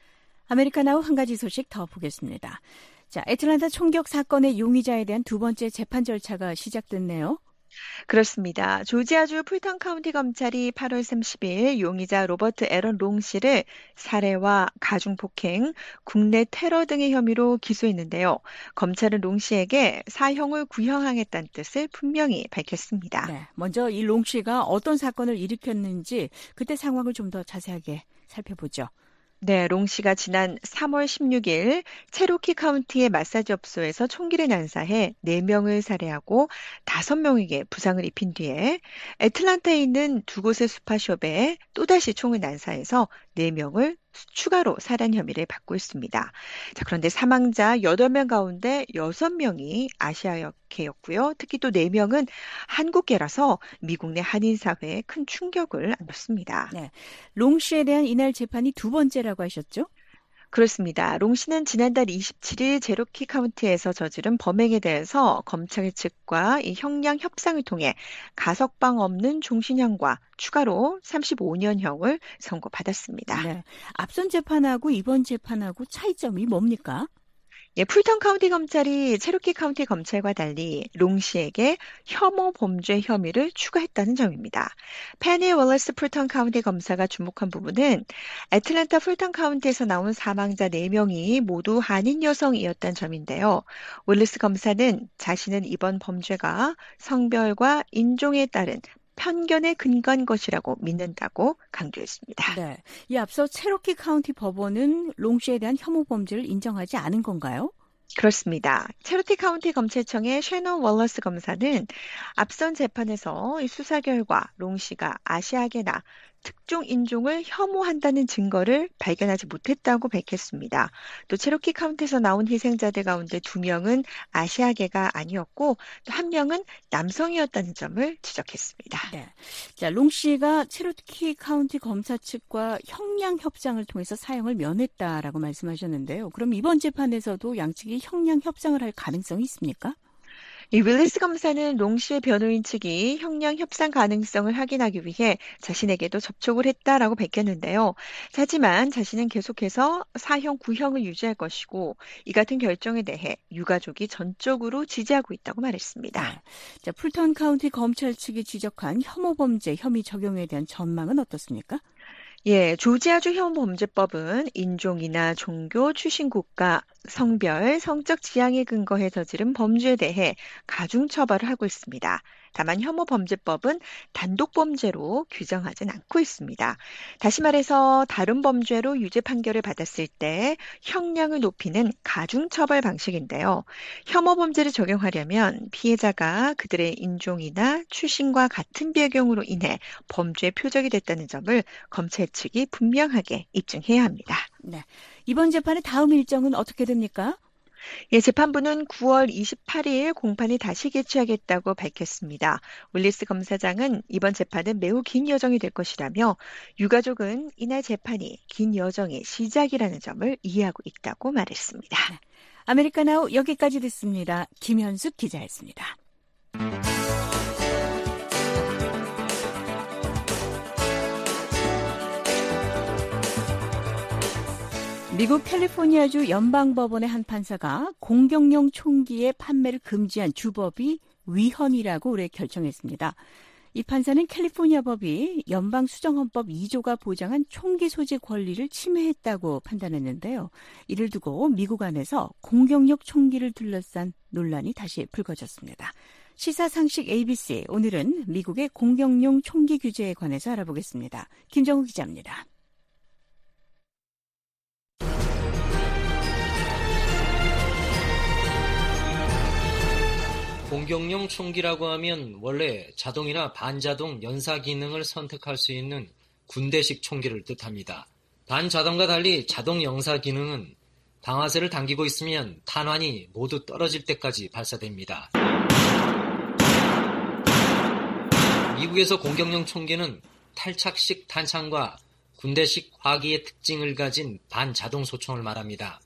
아메리카나우 한 가지 소식 더 보겠습니다. 자, 애틀랜타 총격 사건의 용의자에 대한 두 번째 재판 절차가 시작됐네요. 그렇습니다. 조지아주 풀턴 카운티 검찰이 팔월 삼십일 용의자 로버트 애런 롱 씨를 살해와 가중폭행, 국내 테러 등의 혐의로 기소했는데요. 검찰은 롱 씨에게 사형을 구형하겠다는 뜻을 분명히 밝혔습니다. 네, 먼저 이 롱 씨가 어떤 사건을 일으켰는지 그때 상황을 좀 더 자세하게 살펴보죠. 네, 롱 씨가 지난 삼월 십육일 체로키 카운티의 마사지 업소에서 총기를 난사해 네 명을 살해하고 다섯 명에게 부상을 입힌 뒤에 애틀랜타에 있는 두 곳의 스파숍에 또다시 총을 난사해서 네 명을 추가로 살한 혐의를 받고 있습니다. 자, 그런데 사망자 여덟 명 가운데 여섯 명이 아시아계였고요. 특히 또 네 명은 한국계라서 미국 내 한인 사회에 큰 충격을 안겼습니다. 네, 롱 씨에 대한 이날 재판이 두 번째라고 하셨죠? 그렇습니다. 롱 씨는 지난달 이십칠일 제로키 카운티에서 저지른 범행에 대해서 검찰 측과 이 형량 협상을 통해 가석방 없는 종신형과 추가로 삼십오 년형을 선고받았습니다. 네, 앞선 재판하고 이번 재판하고 차이점이 뭡니까? 예, 풀턴 카운티 검찰이 체로키 카운티 검찰과 달리 롱 씨에게 혐오 범죄 혐의를 추가했다는 점입니다. 페니 월러스 풀턴 카운티 검사가 주목한 부분은 애틀랜타 풀턴 카운티에서 나온 사망자 네 명이 모두 한인 여성이었다는 점인데요. 월러스 검사는 자신은 이번 범죄가 성별과 인종에 따른 편견에 근거한 것이라고 믿는다고 강조했습니다. 네, 이 앞서 체로키 카운티 법원은 롱 씨에 대한 혐오 범죄를 인정하지 않은 건가요? 그렇습니다. 체로티 카운티 검찰청의 셰넌 월러스 검사는 앞선 재판에서 이 수사 결과 롱 씨가 아시아계나 특정 인종을 혐오한다는 증거를 발견하지 못했다고 밝혔습니다. 또 체로키 카운티에서 나온 희생자들 가운데 두 명은 아시아계가 아니었고 또 한 명은 남성이었다는 점을 지적했습니다. 네. 자, 롱 씨가 체로키 카운티 검사 측과 형량 협상을 통해서 사형을 면했다라고 말씀하셨는데요. 그럼 이번 재판에서도 양측이 형량 협상을 할 가능성이 있습니까? 이 윌리스 검사는 롱 씨의 변호인 측이 형량 협상 가능성을 확인하기 위해 자신에게도 접촉을 했다라고 밝혔는데요. 하지만 자신은 계속해서 사형 구형을 유지할 것이고 이 같은 결정에 대해 유가족이 전적으로 지지하고 있다고 말했습니다. 네. 자, 풀턴 카운티 검찰 측이 지적한 혐오 범죄 혐의 적용에 대한 전망은 어떻습니까? 예, 조지아주 혐오범죄법은 인종이나 종교, 출신 국가, 성별, 성적 지향에 근거해 저지른 범죄에 대해 가중처벌을 하고 있습니다. 다만 혐오범죄법은 단독범죄로 규정하진 않고 있습니다. 다시 말해서 다른 범죄로 유죄 판결을 받았을 때 형량을 높이는 가중처벌 방식인데요. 혐오범죄를 적용하려면 피해자가 그들의 인종이나 출신과 같은 배경으로 인해 범죄의 표적이 됐다는 점을 검찰 측이 분명하게 입증해야 합니다. 네. 이번 재판의 다음 일정은 어떻게 됩니까? 예, 재판부는 구월 이십팔일 공판이 다시 개최하겠다고 밝혔습니다. 윌리스 검사장은 이번 재판은 매우 긴 여정이 될 것이라며 유가족은 이날 재판이 긴 여정의 시작이라는 점을 이해하고 있다고 말했습니다. 아메리카나우 여기까지 듣습니다. 김현숙 기자였습니다. 미국 캘리포니아주 연방법원의 한 판사가 공격용 총기의 판매를 금지한 주법이 위헌이라고 올해 결정했습니다. 이 판사는 캘리포니아 법이 연방수정헌법 이조가 보장한 총기 소지 권리를 침해했다고 판단했는데요. 이를 두고 미국 안에서 공격용 총기를 둘러싼 논란이 다시 불거졌습니다. 시사상식 에이비씨, 오늘은 미국의 공격용 총기 규제에 관해서 알아보겠습니다. 김정우 기자입니다. 공격용 총기라고 하면 원래 자동이나 반자동 연사 기능을 선택할 수 있는 군대식 총기를 뜻합니다. 반자동과 달리 자동 연사 기능은 방아쇠를 당기고 있으면 탄환이 모두 떨어질 때까지 발사됩니다. 미국에서 공격용 총기는 탈착식 탄창과 군대식 화기의 특징을 가진 반자동 소총을 말합니다.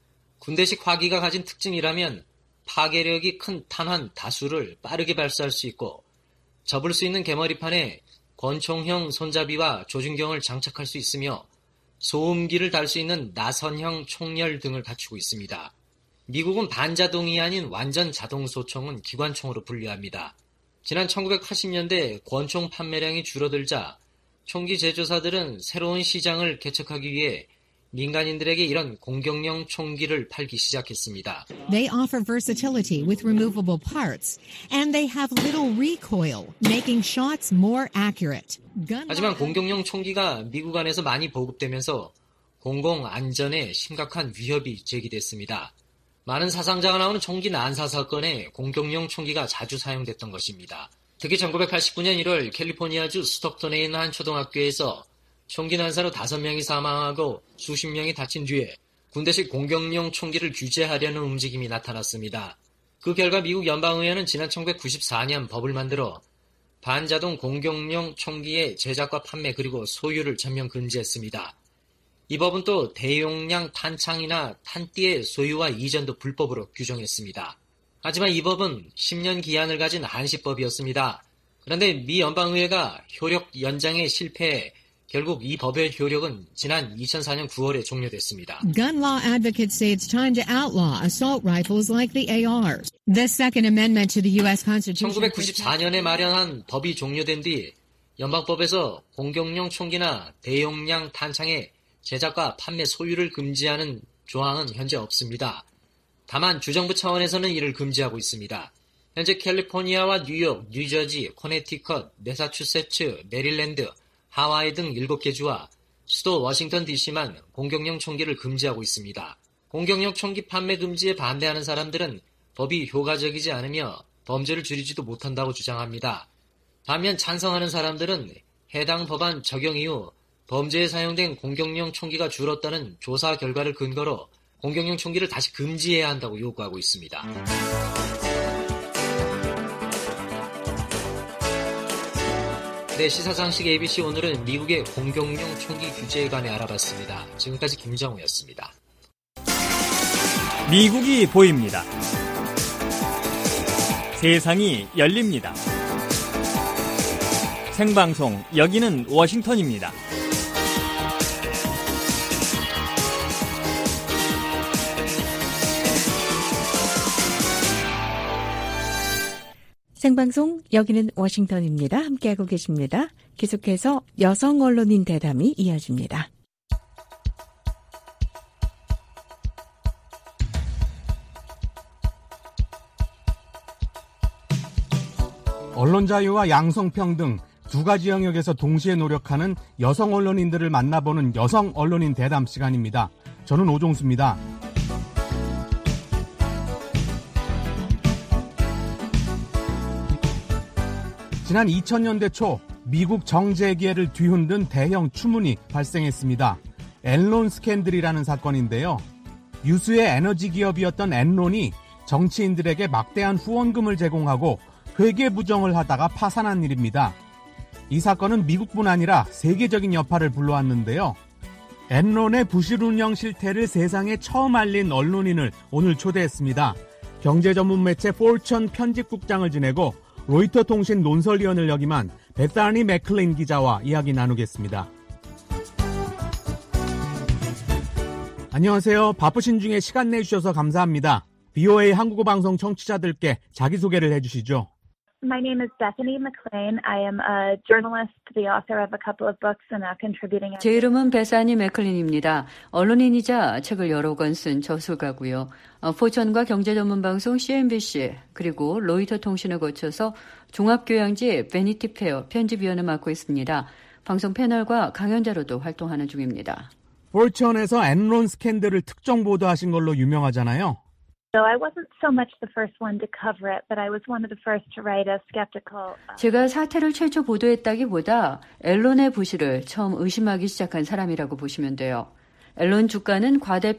군대식 화기가 가진 특징이라면 파괴력이 큰 탄환 다수를 빠르게 발사할 수 있고 접을 수 있는 개머리판에 권총형 손잡이와 조준경을 장착할 수 있으며 소음기를 달 수 있는 나선형 총열 등을 갖추고 있습니다. 미국은 반자동이 아닌 완전 자동 소총은 기관총으로 분류합니다. 지난 천구백팔십 년대 권총 판매량이 줄어들자 총기 제조사들은 새로운 시장을 개척하기 위해 민간인들에게 이런 공격용 총기를 팔기 시작했습니다. They offer versatility with removable parts, and they have little recoil, making shots more accurate. 하지만 공격용 총기가 미국 안에서 많이 보급되면서 공공 안전에 심각한 위협이 제기됐습니다. 많은 사상자가 나오는 총기 난사 사건에 공격용 총기가 자주 사용됐던 것입니다. 특히 천구백팔십구 년 일월 캘리포니아주 스톡톤에 있는 한 초등학교에서 총기 난사로 다섯 명이 사망하고 수십 명이 다친 뒤에 군대식 공격용 총기를 규제하려는 움직임이 나타났습니다. 그 결과 미국 연방의회는 지난 천구백구십사 년 법을 만들어 반자동 공격용 총기의 제작과 판매 그리고 소유를 전면 금지했습니다. 이 법은 또 대용량 탄창이나 탄띠의 소유와 이전도 불법으로 규정했습니다. 하지만 이 법은 십 년 기한을 가진 한시법이었습니다. 그런데 미 연방의회가 효력 연장에 실패해 결국 이 법의 효력은 지난 이천사 년 구월에 종료됐습니다. Gun law advocates say it's time to outlaw assault rifles like the A Rs. The Second Amendment to the U S Constitution. 천구백구십사 년에 마련한 법이 종료된 뒤 연방법에서 공격용 총기나 대용량 탄창의 제작과 판매 소유를 금지하는 조항은 현재 없습니다. 다만 주정부 차원에서는 이를 금지하고 있습니다. 현재 캘리포니아와 뉴욕, 뉴저지, 코네티컷, 매사추세츠, 메릴랜드, 하와이 등 일곱 개 주와 수도 워싱턴 디씨만 공격용 총기를 금지하고 있습니다. 공격용 총기 판매 금지에 반대하는 사람들은 법이 효과적이지 않으며 범죄를 줄이지도 못한다고 주장합니다. 반면 찬성하는 사람들은 해당 법안 적용 이후 범죄에 사용된 공격용 총기가 줄었다는 조사 결과를 근거로 공격용 총기를 다시 금지해야 한다고 요구하고 있습니다. 네, 시사상식 에이비씨 오늘은 미국의 공격용 총기 규제에 관해 알아봤습니다. 지금까지 김정우였습니다. 미국이 보입니다. 세상이 열립니다. 생방송, 여기는 워싱턴입니다. 생방송 여기는 워싱턴입니다. 함께하고 계십니다. 계속해서 여성 언론인 대담이 이어집니다. 언론 자유와 양성평등 두 가지 영역에서 동시에 노력하는 여성 언론인들을 만나보는 여성 언론인 대담 시간입니다. 저는 오종수입니다. 지난 이천 년대 초 미국 정재계를 뒤흔든 대형 추문이 발생했습니다. 앨런 스캔들이라는 사건인데요. 유수의 에너지 기업이었던 엔론이 정치인들에게 막대한 후원금을 제공하고 회계 부정을 하다가 파산한 일입니다. 이 사건은 미국뿐 아니라 세계적인 여파를 불러왔는데요. 엔론의 부실 운영 실태를 세상에 처음 알린 언론인을 오늘 초대했습니다. 경제 전문 매체 포천 편집국장을 지내고 로이터 통신 논설위원을 역임한 베사니 맥클린 기자와 이야기 나누겠습니다. 안녕하세요. 바쁘신 중에 시간 내주셔서 감사합니다. 비오에이 한국어 방송 청취자들께 자기소개를 해주시죠. My name is Bethany McLean. I am a journalist, the author of a couple of books and a contributing. 제 이름은 베사니 맥클린입니다. 언론인이자 책을 여러 권 쓴 저술가고요. 포천과 경제 전문 방송 씨엔비씨 그리고 로이터 통신을 거쳐서 종합교양지 베니티 페어 편집위원을 맡고 있습니다. 방송 패널과 강연자로도 활동하는 중입니다. 포천에서 엔론 스캔들을 특정 보도하신 걸로 유명하잖아요. So I wasn't so much the first one to cover it, but I was one of the first to write a skeptical. 제가 사태를 최초 보도했다기보다 앨런의 부실을 처음 의심하기 시작한 사람이라고 보시면 돼요. 앨런 주가는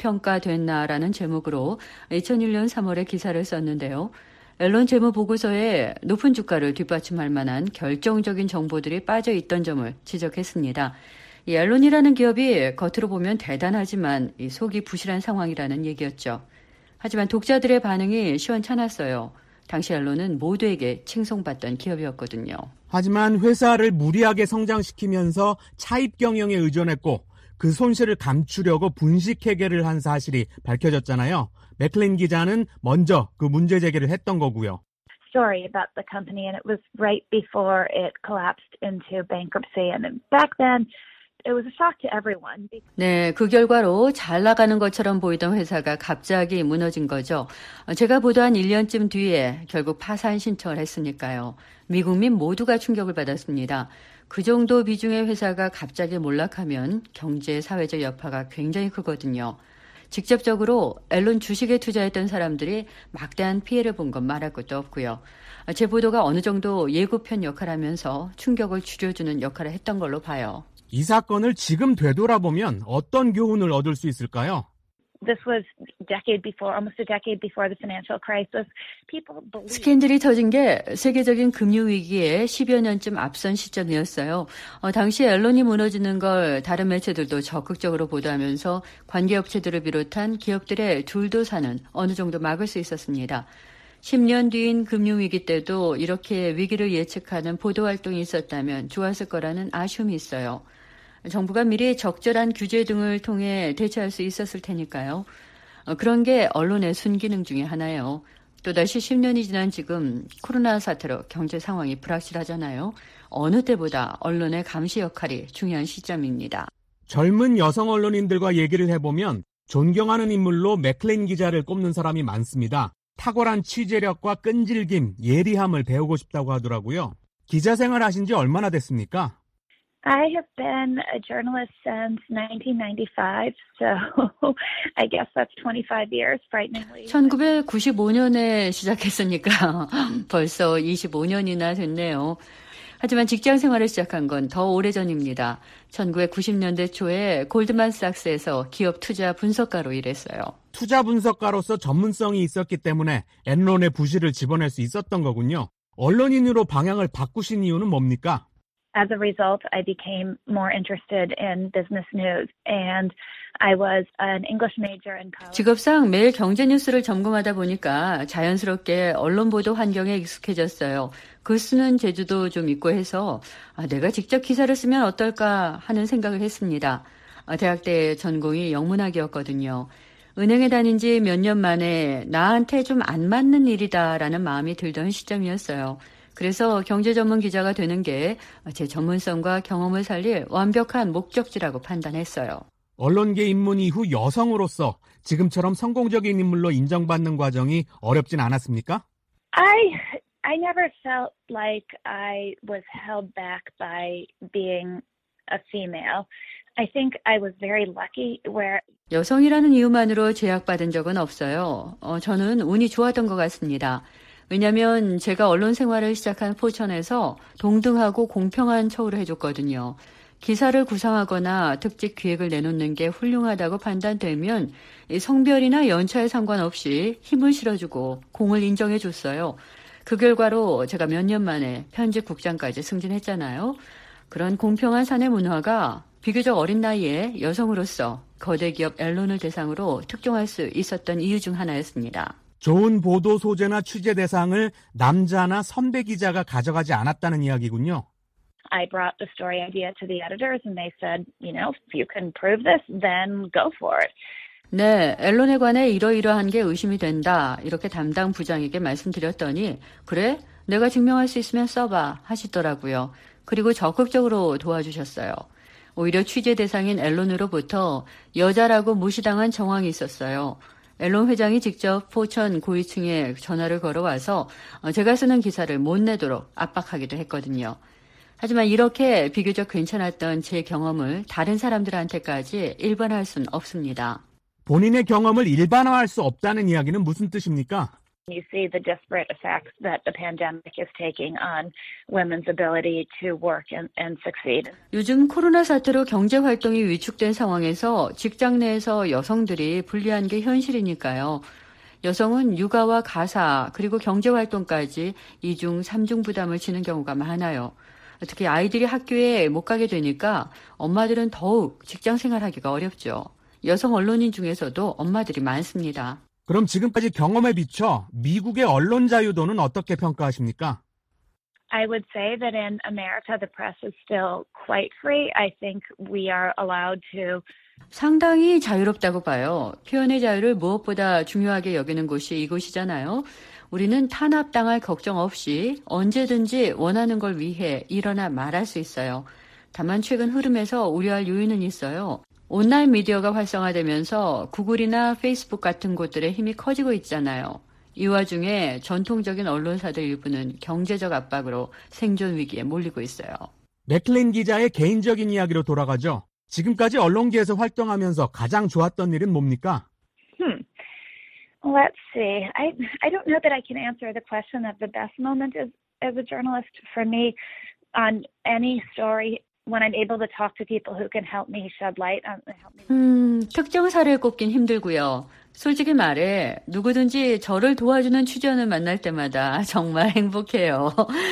과대평가됐나라는 제목으로 이천일 년 삼월에 기사를 썼는데요. 앨런 재무 보고서에 높은 주가를 뒷받침할 만한 결정적인 정보들이 빠져 있던 점을 지적했습니다. 이 앨런이라는 기업이 겉으로 보면 대단하지만 이 속이 부실한 상황이라는 얘기였죠. 하지만 독자들의 반응이 시원찮았어요. 당시 앨런은 모두에게 칭송받던 기업이었거든요. 하지만 회사를 무리하게 성장시키면서 차입 경영에 의존했고 그 손실을 감추려고 분식 회계를 한 사실이 밝혀졌잖아요. 맥클린 기자는 먼저 그 문제 제기를 했던 거고요. Story about the company, and it was right before it collapsed into bankruptcy. And back then, it was a shock to everyone. 네, 그 결과로 잘 나가는 것처럼 보이던 회사가 갑자기 무너진 거죠. 제가 보도한 일 년쯤 뒤에 결국 파산 신청을 했으니까요. 미국민 모두가 충격을 받았습니다. 그 정도 비중의 회사가 갑자기 몰락하면 경제, 사회적 여파가 굉장히 크거든요. 직접적으로 앨런 주식에 투자했던 사람들이 막대한 피해를 본 건 말할 것도 없고요. 제 보도가 어느 정도 예고편 역할을 하면서 충격을 줄여주는 역할을 했던 걸로 봐요. 이 사건을 지금 되돌아보면 어떤 교훈을 얻을 수 있을까요? This was a decade before, almost a decade before the financial crisis. People believed. 스캔들이 터진 게 세계적인 금융위기에 십여 년쯤 앞선 시점이었어요. 어, 당시 앨런이 무너지는 걸 다른 매체들도 적극적으로 보도하면서 관계업체들을 비롯한 기업들의 줄도사는 어느 정도 막을 수 있었습니다. 십 년 뒤인 금융위기 때도 이렇게 위기를 예측하는 보도활동이 있었다면 좋았을 거라는 아쉬움이 있어요. 정부가 미리 적절한 규제 등을 통해 대처할 수 있었을 테니까요. 그런 게 언론의 순기능 중에 하나예요. 또다시 십 년이 지난 지금 코로나 사태로 경제 상황이 불확실하잖아요. 어느 때보다 언론의 감시 역할이 중요한 시점입니다. 젊은 여성 언론인들과 얘기를 해보면 존경하는 인물로 맥클린 기자를 꼽는 사람이 많습니다. 탁월한 취재력과 끈질김, 예리함을 배우고 싶다고 하더라고요. 기자 생활 하신 지 얼마나 됐습니까? I have been a journalist since nineteen ninety-five, so I guess that's twenty-five years, frighteningly. 천구백구십오 년에 시작했으니까 벌써 이십오 년이나 됐네요. 하지만 직장 생활을 시작한 건 더 오래전입니다. 천구백구십 년대 초에 골드만삭스에서 기업 투자 분석가로 일했어요. 투자 분석가로서 전문성이 있었기 때문에 엔론의 부실을 집어낼 수 있었던 거군요. 언론인으로 방향을 바꾸신 이유는 뭡니까? As a result, I became more interested in business news, and I was an English major in college. 직업상 매일 경제 뉴스를 점검하다 보니까 자연스럽게 언론 보도 환경에 익숙해졌어요. 글 쓰는 재주도 좀 있고 해서 아, 내가 직접 기사를 쓰면 어떨까 하는 생각을 했습니다. 아, 대학 때 전공이 영문학이었거든요. 은행에 다닌 지 몇 년 만에 나한테 좀 안 맞는 일이다라는 마음이 들던 시점이었어요. 그래서 경제 전문 기자가 되는 게 제 전문성과 경험을 살릴 완벽한 목적지라고 판단했어요. 언론계 입문 이후 여성으로서 지금처럼 성공적인 인물로 인정받는 과정이 어렵진 않았습니까? I I never felt like I was held back by being a female. I think I was very lucky where 여성이라는 이유만으로 제약받은 적은 없어요. 어, 저는 운이 좋았던 것 같습니다. 왜냐하면 제가 언론 생활을 시작한 포천에서 동등하고 공평한 처우를 해줬거든요. 기사를 구상하거나 특집 기획을 내놓는 게 훌륭하다고 판단되면 성별이나 연차에 상관없이 힘을 실어주고 공을 인정해줬어요. 그 결과로 제가 몇 년 만에 편집국장까지 승진했잖아요. 그런 공평한 사내 문화가 비교적 어린 나이에 여성으로서 거대 기업 앨런을 대상으로 특종할 수 있었던 이유 중 하나였습니다. 좋은 보도 소재나 취재 대상을 남자나 선배 기자가 가져가지 않았다는 이야기군요. I brought the story idea to the editors and they said, you know, if you can prove this, then go for it. 네, 앨런에 관해 이러이러한 게 의심이 된다. 이렇게 담당 부장에게 말씀드렸더니 그래? 내가 증명할 수 있으면 써봐 하시더라고요. 그리고 적극적으로 도와주셨어요. 오히려 취재 대상인 앨런으로부터 여자라고 무시당한 정황이 있었어요. 앨런 회장이 직접 포천 고위층에 전화를 걸어와서 제가 쓰는 기사를 못 내도록 압박하기도 했거든요. 하지만 이렇게 비교적 괜찮았던 제 경험을 다른 사람들한테까지 일반화할 수는 없습니다. 본인의 경험을 일반화할 수 없다는 이야기는 무슨 뜻입니까? You see the disparate effects that the pandemic is taking on women's ability to work and, and succeed. 요즘 코로나 사태로 경제 활동이 위축된 상황에서 직장 내에서 여성들이 불리한 게 현실이니까요. 여성은 육아와 가사 그리고 경제 활동까지 이중, 삼중 부담을 지는 경우가 많아요. 특히 아이들이 학교에 못 가게 되니까 엄마들은 더욱 직장 생활하기가 어렵죠. 여성 언론인 중에서도 엄마들이 많습니다. 그럼 지금까지 경험에 비춰 미국의 언론 자유도는 어떻게 평가하십니까? I would say that in America the press is still quite free. I think we are allowed to 상당히 자유롭다고 봐요. 표현의 자유를 무엇보다 중요하게 여기는 곳이 이곳이잖아요. 우리는 탄압당할 걱정 없이 언제든지 원하는 걸 위해 일어나 말할 수 있어요. 다만 최근 흐름에서 우려할 요인은 있어요. 온라인 미디어가 활성화되면서 구글이나 페이스북 같은 곳들의 힘이 커지고 있잖아요. 이 와중에 전통적인 언론사들 일부는 경제적 압박으로 생존 위기에 몰리고 있어요. 맥클린 기자의 개인적인 이야기로 돌아가죠. 지금까지 언론계에서 활동하면서 가장 좋았던 일은 뭡니까? Hmm. Let's see. I I don't know that I can answer the question of the best moment as as a journalist. For me, on any story, when I'm able to talk to people who can help me shed light on help me. 음, 특정 사례를 꼽긴 힘들고요. 솔직히 말해 누구든지 저를 도와주는 취재원을 만날 때마다 정말 행복해요.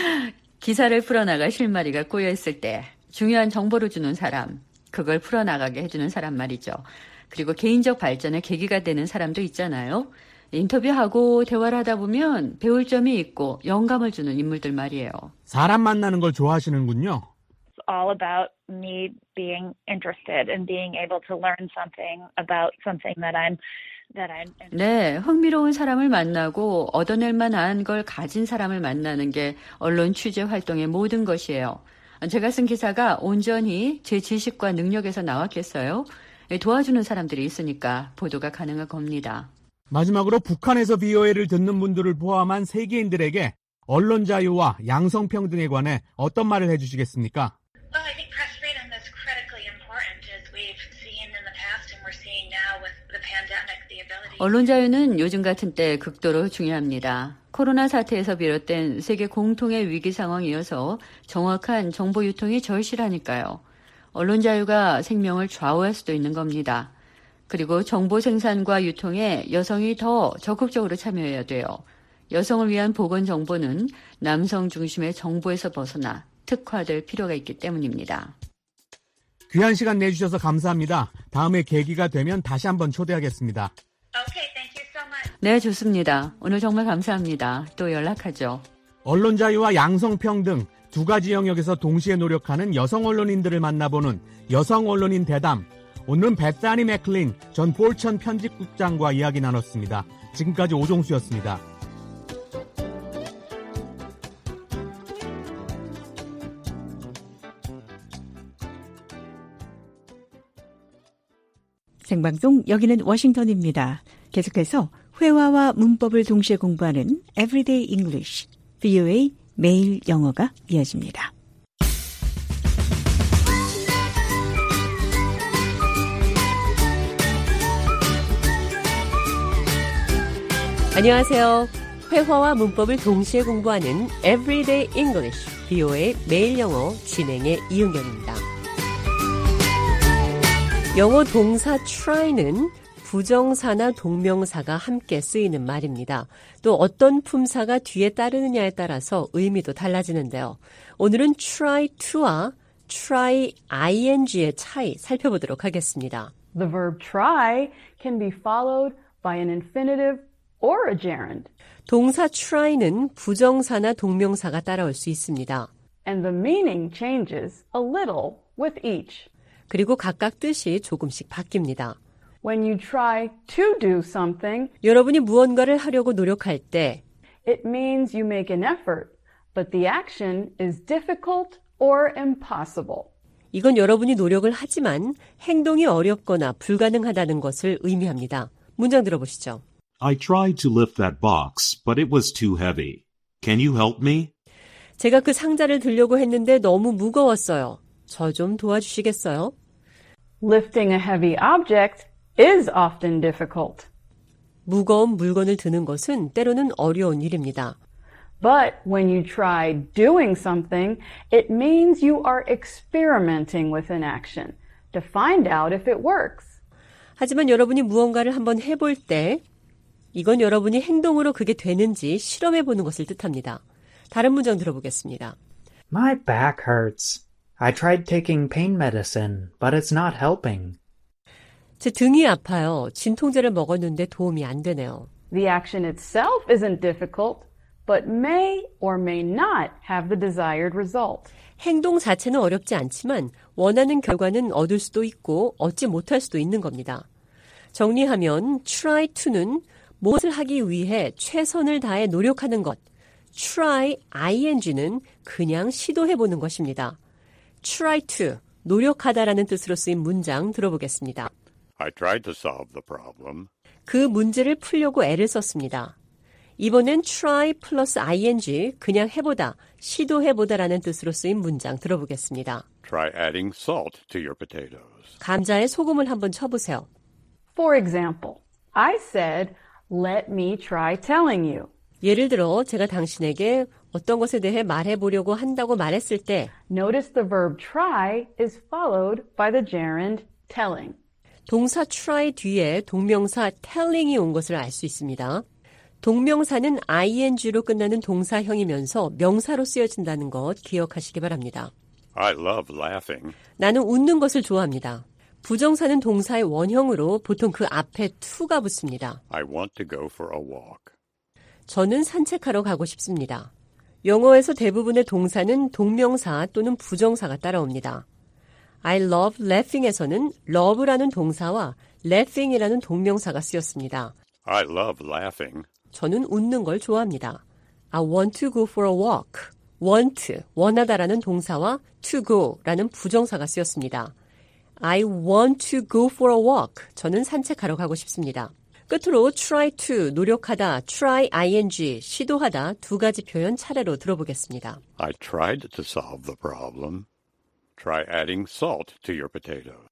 기사를 풀어나갈 실마리가 꼬여있을 때 중요한 정보를 주는 사람, 그걸 풀어나가게 해주는 사람 말이죠. 그리고 개인적 발전의 계기가 되는 사람도 있잖아요. 인터뷰하고 대화를 하다 보면 배울 점이 있고 영감을 주는 인물들 말이에요. 사람 만나는 걸 좋아하시는군요. It's all about me being interested and being able to learn something about something that I'm that I'm 네, 흥미로운 사람을 만나고 얻어낼 만한 걸 가진 사람을 만나는 게 언론 취재 활동의 모든 것이에요. 제가 쓴 기사가 온전히 제 지식과 능력에서 나왔겠어요? 도와주는 사람들이 있으니까 보도가 가능한 겁니다. 마지막으로 북한에서 비오에이를 듣는 분들을 포함한 세계인들에게 언론 자유와 양성평등에 관해 어떤 말을 해주시겠습니까? Well, I think press freedom is critically important as we've seen in the past and we're seeing now with the pandemic, the ability. 언론 자유는 요즘 같은 때 극도로 중요합니다. 코로나 사태에서 비롯된 세계 공통의 위기 상황이어서 정확한 정보 유통이 절실하니까요. 언론 자유가 생명을 좌우할 수도 있는 겁니다. 그리고 정보 생산과 유통에 여성이 더 적극적으로 참여해야 돼요. 여성을 위한 보건 정보는 남성 중심의 정보에서 벗어나 특화될 필요가 있기 때문입니다. 귀한 시간 내주셔서 감사합니다. 다음에 계기가 되면 다시 한번 초대하겠습니다. Okay, thank you so much. 네, 좋습니다. 오늘 정말 감사합니다. 또 연락하죠. 언론 자유와 양성평등 두 가지 영역에서 동시에 노력하는 여성 언론인들을 만나보는 여성 언론인 대담. 오늘은 베타니 맥클린 전 포천 편집국장과 이야기 나눴습니다. 지금까지 오종수였습니다. 생방송 여기는 워싱턴입니다. 계속해서 회화와 문법을 동시에 공부하는 Everyday English, 브이오에이 매일 영어가 이어집니다. 안녕하세요. 회화와 문법을 동시에 공부하는 Everyday English, 브이오에이 매일 영어 진행의 이은경입니다. 영어 동사 try는 부정사나 동명사가 함께 쓰이는 말입니다. 또 어떤 품사가 뒤에 따르느냐에 따라서 의미도 달라지는데요. 오늘은 try to와 try ing의 차이 살펴보도록 하겠습니다. The verb try can be followed by an infinitive or a gerund. 동사 try는 부정사나 동명사가 따라올 수 있습니다. And the meaning changes a little with each. 그리고 각각 뜻이 조금씩 바뀝니다. When you try to do something, 여러분이 무언가를 하려고 노력할 때 it means you make an effort, but the action is difficult or impossible. 이건 여러분이 노력을 하지만 행동이 어렵거나 불가능하다는 것을 의미합니다. 문장 들어보시죠. I tried to lift that box, but it was too heavy. Can you help me? 제가 그 상자를 들려고 했는데 너무 무거웠어요. 저 좀 도와주시겠어요? Lifting a heavy object is often difficult. 무거운 물건을 드는 것은 때로는 어려운 일입니다. But when you try doing something, it means you are experimenting with an action to find out if it works. 하지만 여러분이 무언가를 한번 해볼 때 이건 여러분이 행동으로 그게 되는지 실험해보는 것을 뜻합니다. 다른 문장 들어보겠습니다. My back hurts. I tried taking pain medicine, but it's not helping. 제 등이 아파요. 진통제를 먹었는데 도움이 안 되네요. The action itself isn't difficult, but may or may not have the desired result. 행동 자체는 어렵지 않지만 원하는 결과는 얻을 수도 있고 얻지 못할 수도 있는 겁니다. 정리하면 try to는 무엇을 하기 위해 최선을 다해 노력하는 것, try ing는 그냥 시도해보는 것입니다. try to, 노력하다라는 뜻으로 쓰인 문장 들어보겠습니다. I tried to solve the problem. 그 문제를 풀려고 애를 썼습니다. 이번엔 try 플러스 ing, 그냥 해보다, 시도해보다라는 뜻으로 쓰인 문장 들어보겠습니다. Try adding salt to your potatoes. 감자에 소금을 한번 쳐보세요. For example, I said, let me try telling you. 예를 들어 제가 당신에게 어떤 것에 대해 말해보려고 한다고 말했을 때 Notice the verb try is followed by the gerund telling. 동사 try 뒤에 동명사 telling이 온 것을 알 수 있습니다. 동명사는 ing로 끝나는 동사형이면서 명사로 쓰여진다는 것 기억하시기 바랍니다. I love laughing. 나는 웃는 것을 좋아합니다. 부정사는 동사의 원형으로 보통 그 앞에 to가 붙습니다. I want to go for a walk. 저는 산책하러 가고 싶습니다. 영어에서 대부분의 동사는 동명사 또는 부정사가 따라옵니다. I love laughing에서는 love라는 동사와 laughing이라는 동명사가 쓰였습니다. I love laughing. 저는 웃는 걸 좋아합니다. I want to go for a walk. want, 원하다라는 동사와 to go라는 부정사가 쓰였습니다. I want to go for a walk. 저는 산책하러 가고 싶습니다. 끝으로 try to, 노력하다, try ing, 시도하다 두 가지 표현 차례로 들어보겠습니다. I tried to solve the problem. Try adding salt to your potatoes.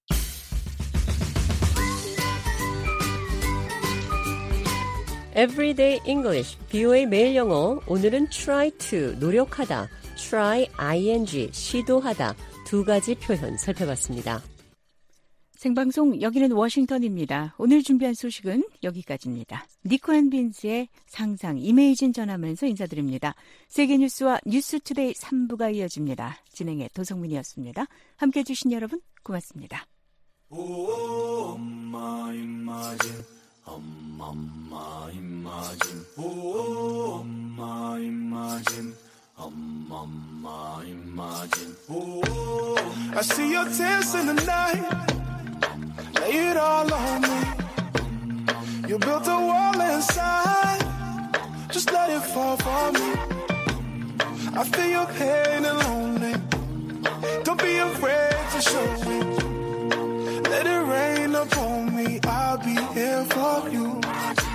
Everyday English, 비오에이 매일 영어. 오늘은 try to, 노력하다, try ing, 시도하다 두 가지 표현 살펴봤습니다. 생방송 여기는 워싱턴입니다. 오늘 준비한 소식은 여기까지입니다. 니코 앤 빈스의 상상 이메이진 전하면서 인사드립니다. 세계뉴스와 뉴스투데이 삼 부가 이어집니다. 진행의 도성민이었습니다. 함께해 주신 여러분 고맙습니다. Oh, 엄마 imagine, 엄마 imagine, oh, 엄마 imagine, 엄마 imagine, oh, I see your tears in the night. Lay it all on me. You built a wall inside. Just let it fall for me. I feel your pain and lonely. Don't be afraid to show it. Let it rain upon me. I'll be here for you.